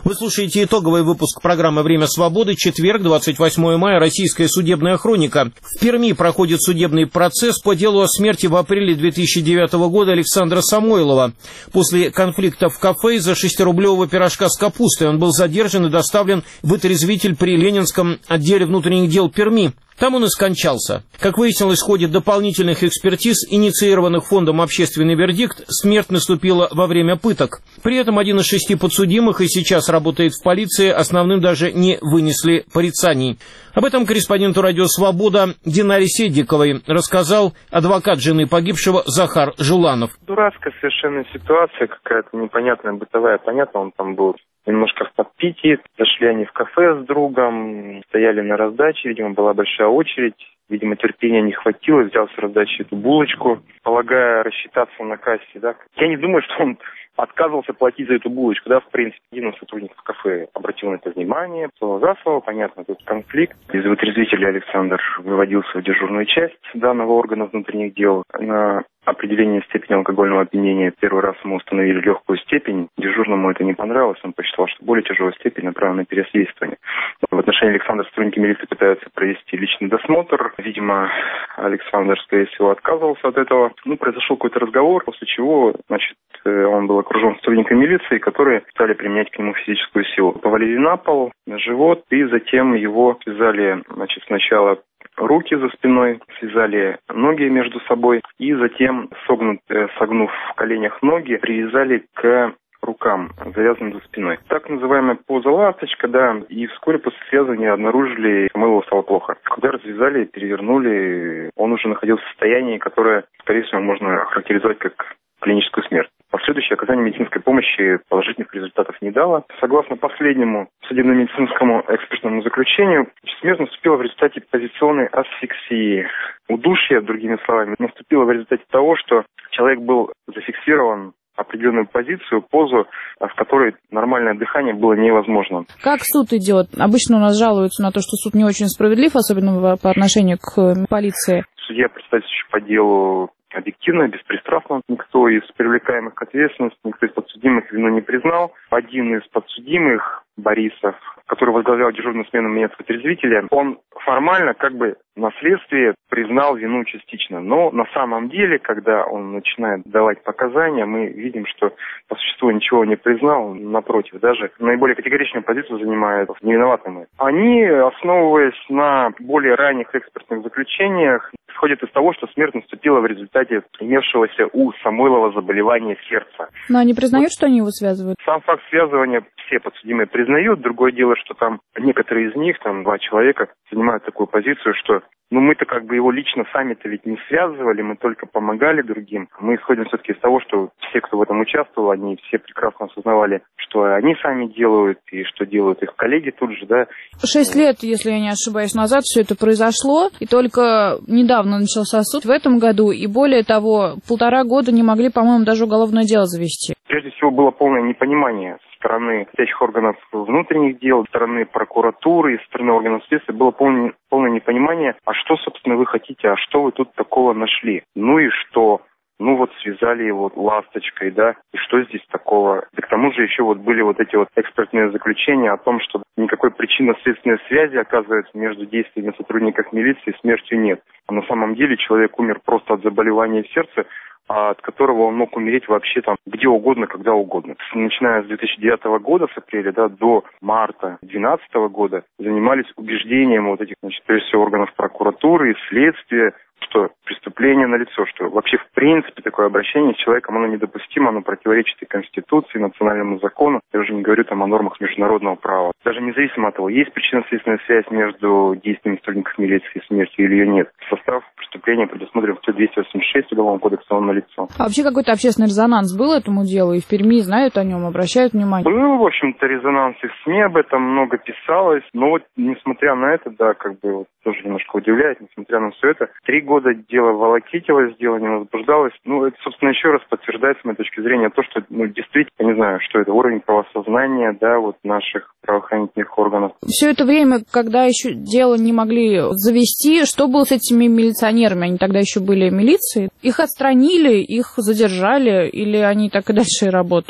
Speaker 2: Вы слушаете итоговый выпуск программы «Время свободы», четверг, двадцать восьмое мая, «Российская судебная хроника». В Перми проходит судебный процесс по делу о смерти в апреле две тысячи девятого года Александра Самойлова. После конфликта в кафе из-за шестирублевого пирожка с капустой он был задержан и доставлен в вытрезвитель при Ленинском отделе внутренних дел Перми. Там он и скончался. Как выяснилось в ходе дополнительных экспертиз, инициированных фондом «Общественный вердикт», смерть наступила во время пыток. При этом один из шести подсудимых и сейчас работает в полиции, основным даже не вынесли порицаний. Об этом корреспонденту «Радио Свобода» Динаре Седиковой рассказал адвокат жены погибшего Захар Жуланов.
Speaker 19: Дурацкая совершенно ситуация, какая-то непонятная, бытовая. Понятно, он там был немножко в подпитии. Зашли они в кафе с другом, стояли на раздаче, видимо, была большая очередь. Видимо, терпения не хватило, взял с раздачи эту булочку, полагая рассчитаться на кассе. Да. Я не думаю, что он отказывался платить за эту булочку. Да, в принципе, один из сотрудников кафе обратил на это внимание. Слово за слово, понятно, тут конфликт. Из вытрезвителя Александр выводился в дежурную часть данного органа внутренних дел. На определение степени алкогольного опьянения первый раз ему установили легкую степень. Дежурному это не понравилось. Он посчитал, что более тяжелая степень направлена на пересвистывание. В отношении Александра сотрудники милиции пытаются провести личный досмотр. Видимо, Александр, скорее всего, отказывался от этого. Ну, произошел какой-то разговор, после чего, значит, он был окружен сотрудниками милиции, которые стали применять к нему физическую силу. Повалили на пол, на живот, и затем его связали, значит, сначала руки за спиной, связали ноги между собой, и затем, согнут, согнув в коленях ноги, привязали к рукам, завязанным за спиной. Так называемая поза ласточка, да, и вскоре после связывания обнаружили, Самойлову стало плохо. Когда развязали, перевернули, он уже находился в состоянии, которое, скорее всего, можно охарактеризовать как клиническую смерть. Последующее оказание медицинской помощи положительных результатов не дало. Согласно последнему судебно-медицинскому экспертному заключению, смерть наступила в результате позиционной асфиксии. Удушье, другими словами, наступило в результате того, что человек был зафиксирован в определенную позицию, позу, в которой нормальное дыхание было невозможно.
Speaker 20: Как суд идет? Обычно у нас жалуются на то, что суд не очень справедлив, особенно по отношению к полиции.
Speaker 19: Судья представительствующий по делу объективно, беспристрастно. Никто из привлекаемых к ответственности, никто из подсудимых вину не признал. Один из подсудимых, Борисов, который возглавлял дежурную смену немецкого трезвителя, он формально как бы на следствии признал вину частично. Но на самом деле, когда он начинает давать показания, мы видим, что по существу ничего не признал. Напротив, даже наиболее категоричную позицию занимают невиноватыми. Они, основываясь на более ранних экспертных заключениях, исходят из того, что смерть наступила в результате имевшегося у Самойлова заболевания сердца.
Speaker 20: Но они признают, что они его связывают?
Speaker 19: Сам факт связывания все подсудимые признают. Другое дело, что там некоторые из них, там два человека, занимают такую позицию, что ну мы-то как бы его лично сами-то ведь не связывали, мы только помогали другим. Мы исходим все-таки из того, что все, кто в этом участвовал, они все прекрасно осознавали, что они сами делают и что делают их коллеги тут же, да.
Speaker 20: Шесть лет, если я не ошибаюсь, назад все это произошло, и только недавно начался суд в этом году, и более того, полтора года не могли, по-моему, даже уголовное дело завести.
Speaker 19: Прежде всего, было полное непонимание со стороны этих органов внутренних дел, со стороны прокуратуры, со стороны органов следствия. Было полное, полное непонимание, а что, собственно, вы хотите, а что вы тут такого нашли? Ну и что? Ну вот связали его ласточкой, да, и что здесь такого? И к тому же еще вот были вот эти вот экспертные заключения о том, что никакой причинно-следственной связи, оказывается, между действиями сотрудников милиции и смертью нет. А на самом деле человек умер просто от заболевания сердца, от которого он мог умереть вообще там где угодно, когда угодно. Начиная с две тысячи девятого года, с апреля, да, до марта две тысячи двенадцатого года занимались убеждением вот этих, значит, прежде всего органов прокуратуры и следствия, что преступление налицо, что вообще в принципе такое обращение с человеком, оно недопустимо, оно противоречит и Конституции, и национальному закону. Я уже не говорю там о нормах международного права. Даже независимо от того, есть причинно-следственная связь между действиями сотрудников милиции и смертью или ее нет. Состав преступления предусмотрен в двести восемьдесят шесть Уголовного кодекса, он налицо.
Speaker 20: А вообще какой-то общественный резонанс был этому делу? И в Перми знают о нем, обращают внимание?
Speaker 19: Был, в общем-то, резонанс, и в СМИ об этом много писалось. Но вот, несмотря на это, да, как бы вот, тоже немножко удивляет, несмотря на все это, три года дело волокитилось, дело не возбуждалось. Ну, это, собственно, еще раз подтверждает, с моей точки зрения, то, что, ну, действительно, я не знаю, что это, уровень правосознания, да, вот наших правоохранительных органов.
Speaker 20: Все это время, когда еще дело не могли завести, что было с этими милиционерами? Они тогда еще были милицией? Их отстранили, их задержали, или они так и дальше работали?
Speaker 19: Они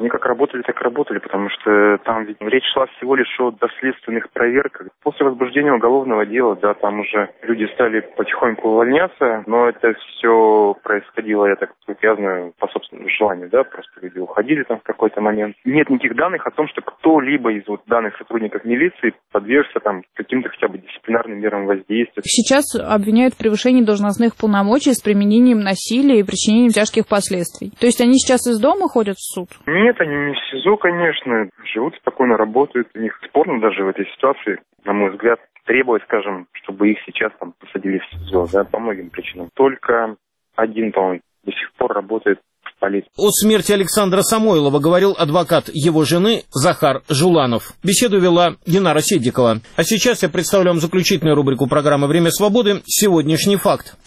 Speaker 19: Они как работали, так работали, потому что там ведь речь шла всего лишь о доследственных проверках. После возбуждения уголовного дела, да, там уже люди стали потихоньку увольняться, но это все происходило, я так я знаю, по собственному желанию, да, просто люди уходили там в какой-то момент. Нет никаких данных о том, что кто-либо из вот данных сотрудников милиции подвергся там каким-то хотя бы дисциплинарным мерам воздействия.
Speaker 20: Сейчас обвиняют в превышении должностных полномочий с применением насилия и причинением тяжких последствий. То есть они сейчас из дома ходят в суд?
Speaker 19: Нет, они не в СИЗО, конечно, живут спокойно, работают. У них спорно даже в этой ситуации, на мой взгляд, требовать, скажем, чтобы их сейчас там посадили в СИЗО, да, по многим причинам. Только один, по-моему, до сих пор работает в полиции.
Speaker 2: О смерти Александра Самойлова говорил адвокат его жены Захар Жуланов. Беседу вела Динара Седикова. А сейчас я представлю вам заключительную рубрику программы «Время свободы» «Сегодняшний факт».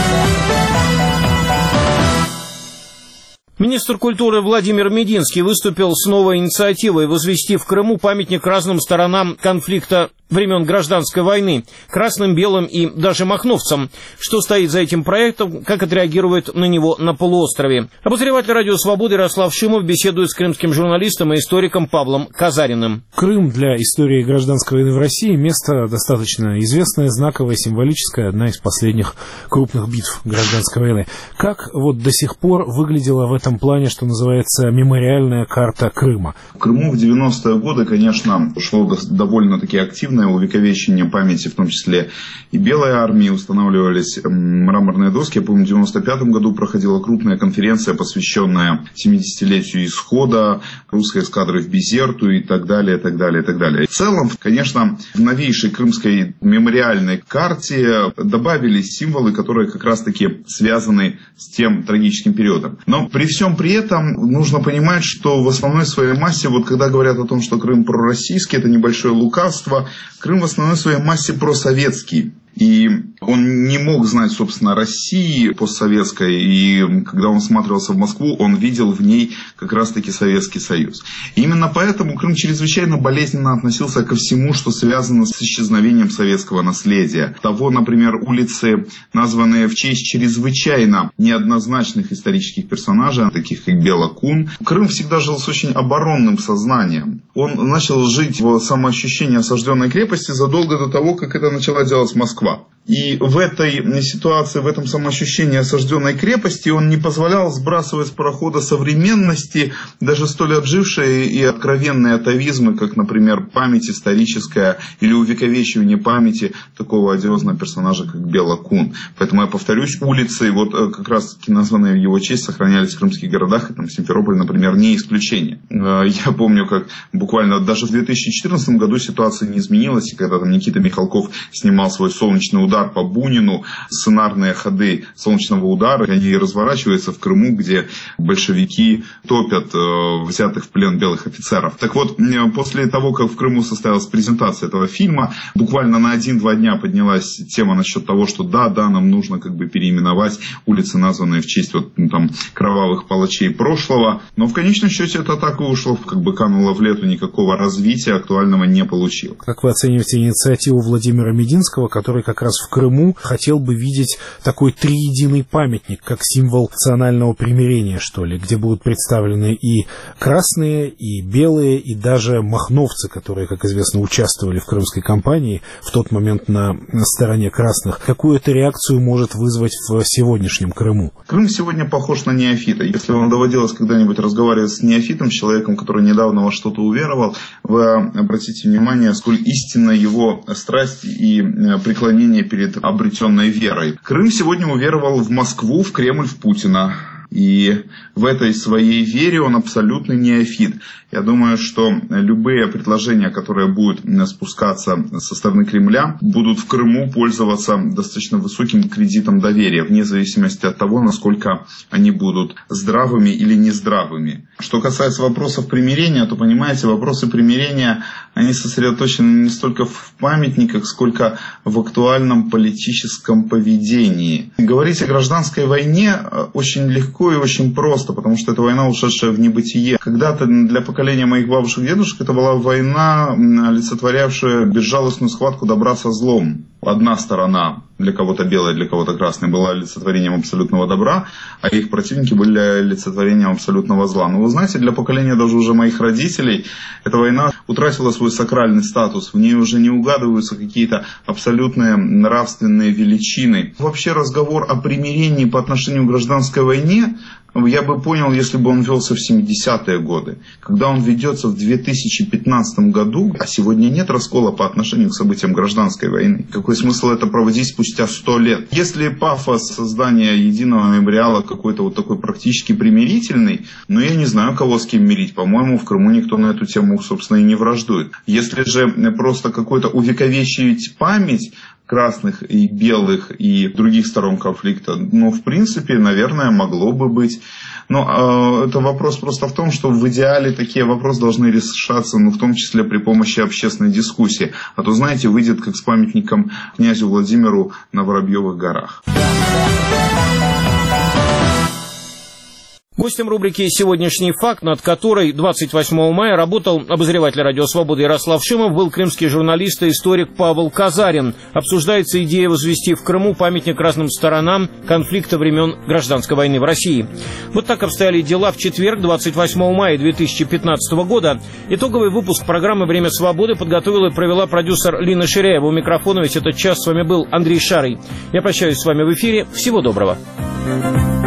Speaker 2: Министр культуры Владимир Мединский выступил с новой инициативой, возвести в Крыму памятник разным сторонам конфликта времен гражданской войны, красным, белым и даже махновцам. Что стоит за этим проектом, как отреагируют на него на полуострове. Обозреватель «Радио Свободы» Ярослав Шимов беседует с крымским журналистом и историком Павлом Казариным.
Speaker 21: Крым для истории гражданской войны в России место достаточно известное, знаковое, символическое, одна из последних крупных битв гражданской войны. Как вот до сих пор выглядела в этом плане, что называется, мемориальная карта Крыма?
Speaker 22: В Крыму в девяностые годы, конечно, шло довольно-таки активное увековечение памяти, в том числе и Белой армии, устанавливались мраморные доски. Я помню, в девяносто пятом году проходила крупная конференция, посвященная семидесятилетию исхода русской эскадры в Бизерту и так далее, и так далее, и так далее. В целом, конечно, в новейшей крымской мемориальной карте добавились символы, которые как раз-таки связаны с тем трагическим периодом. Но при всем при этом нужно понимать, что в основной своей массе, вот когда говорят о том, что Крым пророссийский, это небольшое лукавство. Крым в основной своей массе просоветский. И он не мог знать, собственно, России постсоветской. И когда он всматривался в Москву, он видел в ней как раз-таки Советский Союз. И именно поэтому Крым чрезвычайно болезненно относился ко всему, что связано с исчезновением советского наследия. Того, например, улицы, названные в честь чрезвычайно неоднозначных исторических персонажей, таких как Белокун. Крым всегда жил с очень оборонным сознанием. Он начал жить в самоощущении осажденной крепости задолго до того, как это начала делать Москва. И в этой ситуации, в этом самоощущении осажденной крепости он не позволял сбрасывать с парохода современности, даже столь отжившие и откровенные атовизмы, как, например, память историческая или увековечивание памяти такого одиозного персонажа, как Белокун. Поэтому я повторюсь, улицы, вот как раз таки названные в его честь, сохранялись в крымских городах, и там Симферополь, например, не исключение. Я помню, как буквально даже в две тысячи четырнадцатом году ситуация не изменилась, и когда там Никита Михалков снимал свой солнечный удар по Бунину, сценарные ходы солнечного удара, они разворачиваются в Крыму, где большевики топят э, взятых в плен белых офицеров. Так вот, после того, как в Крыму состоялась презентация этого фильма, буквально на один-два дня поднялась тема насчет того, что да, да, нам нужно как бы переименовать улицы, названные в честь вот, ну, там, кровавых палачей прошлого. Но в конечном счете это так и ушло, как бы кануло в лету, никакого развития актуального не получилось.
Speaker 21: Как вы оцениваете инициативу Владимира Мединского, который как раз в Крыму хотел бы видеть такой триединый памятник, как символ национального примирения, что ли, где будут представлены и красные, и белые, и даже махновцы, которые, как известно, участвовали в крымской кампании в тот момент на стороне красных. Какую это реакцию может вызвать в сегодняшнем Крыму?
Speaker 22: Крым сегодня похож на неофита. Если вам доводилось когда-нибудь разговаривать с неофитом, с человеком, который недавно во что-то уверовал, вы обратите внимание, сколь истинна его страсть и преклонение перед обретенной верой. Крым сегодня уверовал в Москву, в Кремль, в Путина. И в этой своей вере он абсолютный неофит. Я думаю, что любые предложения, которые будут спускаться со стороны Кремля, будут в Крыму пользоваться достаточно высоким кредитом доверия, вне зависимости от того, насколько они будут здравыми или нездравыми. Что касается вопросов примирения, то, понимаете, вопросы примирения, они сосредоточены не столько в памятниках, сколько в актуальном политическом поведении. Говорить о гражданской войне очень легко и очень просто, потому что это война, ушедшая в небытие. Когда-то для поколения моих бабушек и дедушек это была война, олицетворявшая безжалостную схватку добра со злом. одна сторона, для кого-то белая, для кого-то красная, была олицетворением абсолютного добра, а их противники были олицетворением абсолютного зла. Но вы знаете, для поколения даже уже моих родителей эта война утратила свой сакральный статус. В ней уже не угадываются какие-то абсолютные нравственные величины. Вообще разговор о примирении по отношению к гражданской войне я бы понял, если бы он велся в семидесятые годы. Когда он ведется в две тысячи пятнадцатом году, а сегодня нет раскола по отношению к событиям гражданской войны. Какой смысл это проводить спустя сто лет? Если пафос создания единого мемориала какой-то вот такой практически примирительный, ну я не знаю, кого с кем мирить. По-моему, в Крыму никто на эту тему, собственно, и не враждует. Если же просто какой-то увековечивать память красных и белых и других сторон конфликта, ну, в принципе, наверное, могло бы быть. Но э, это вопрос просто в том, что в идеале такие вопросы должны решаться, ну, в том числе при помощи общественной дискуссии. А то, знаете, выйдет как с памятником князю Владимиру на Воробьевых горах.
Speaker 2: Гостем рубрики «Сегодняшний факт», над которой двадцать восьмого мая работал обозреватель «Радио Свобода» Ярослав Шимов, был крымский журналист и историк Павел Казарин. Обсуждается идея возвести в Крыму памятник разным сторонам конфликта времен гражданской войны в России. Вот так обстояли дела в четверг, двадцать восьмого мая две тысячи пятнадцатого года. Итоговый выпуск программы «Время свободы» подготовила и провела продюсер Лина Ширяева. У микрофона весь этот час с вами был Андрей Шарый. Я прощаюсь с вами в эфире. Всего доброго.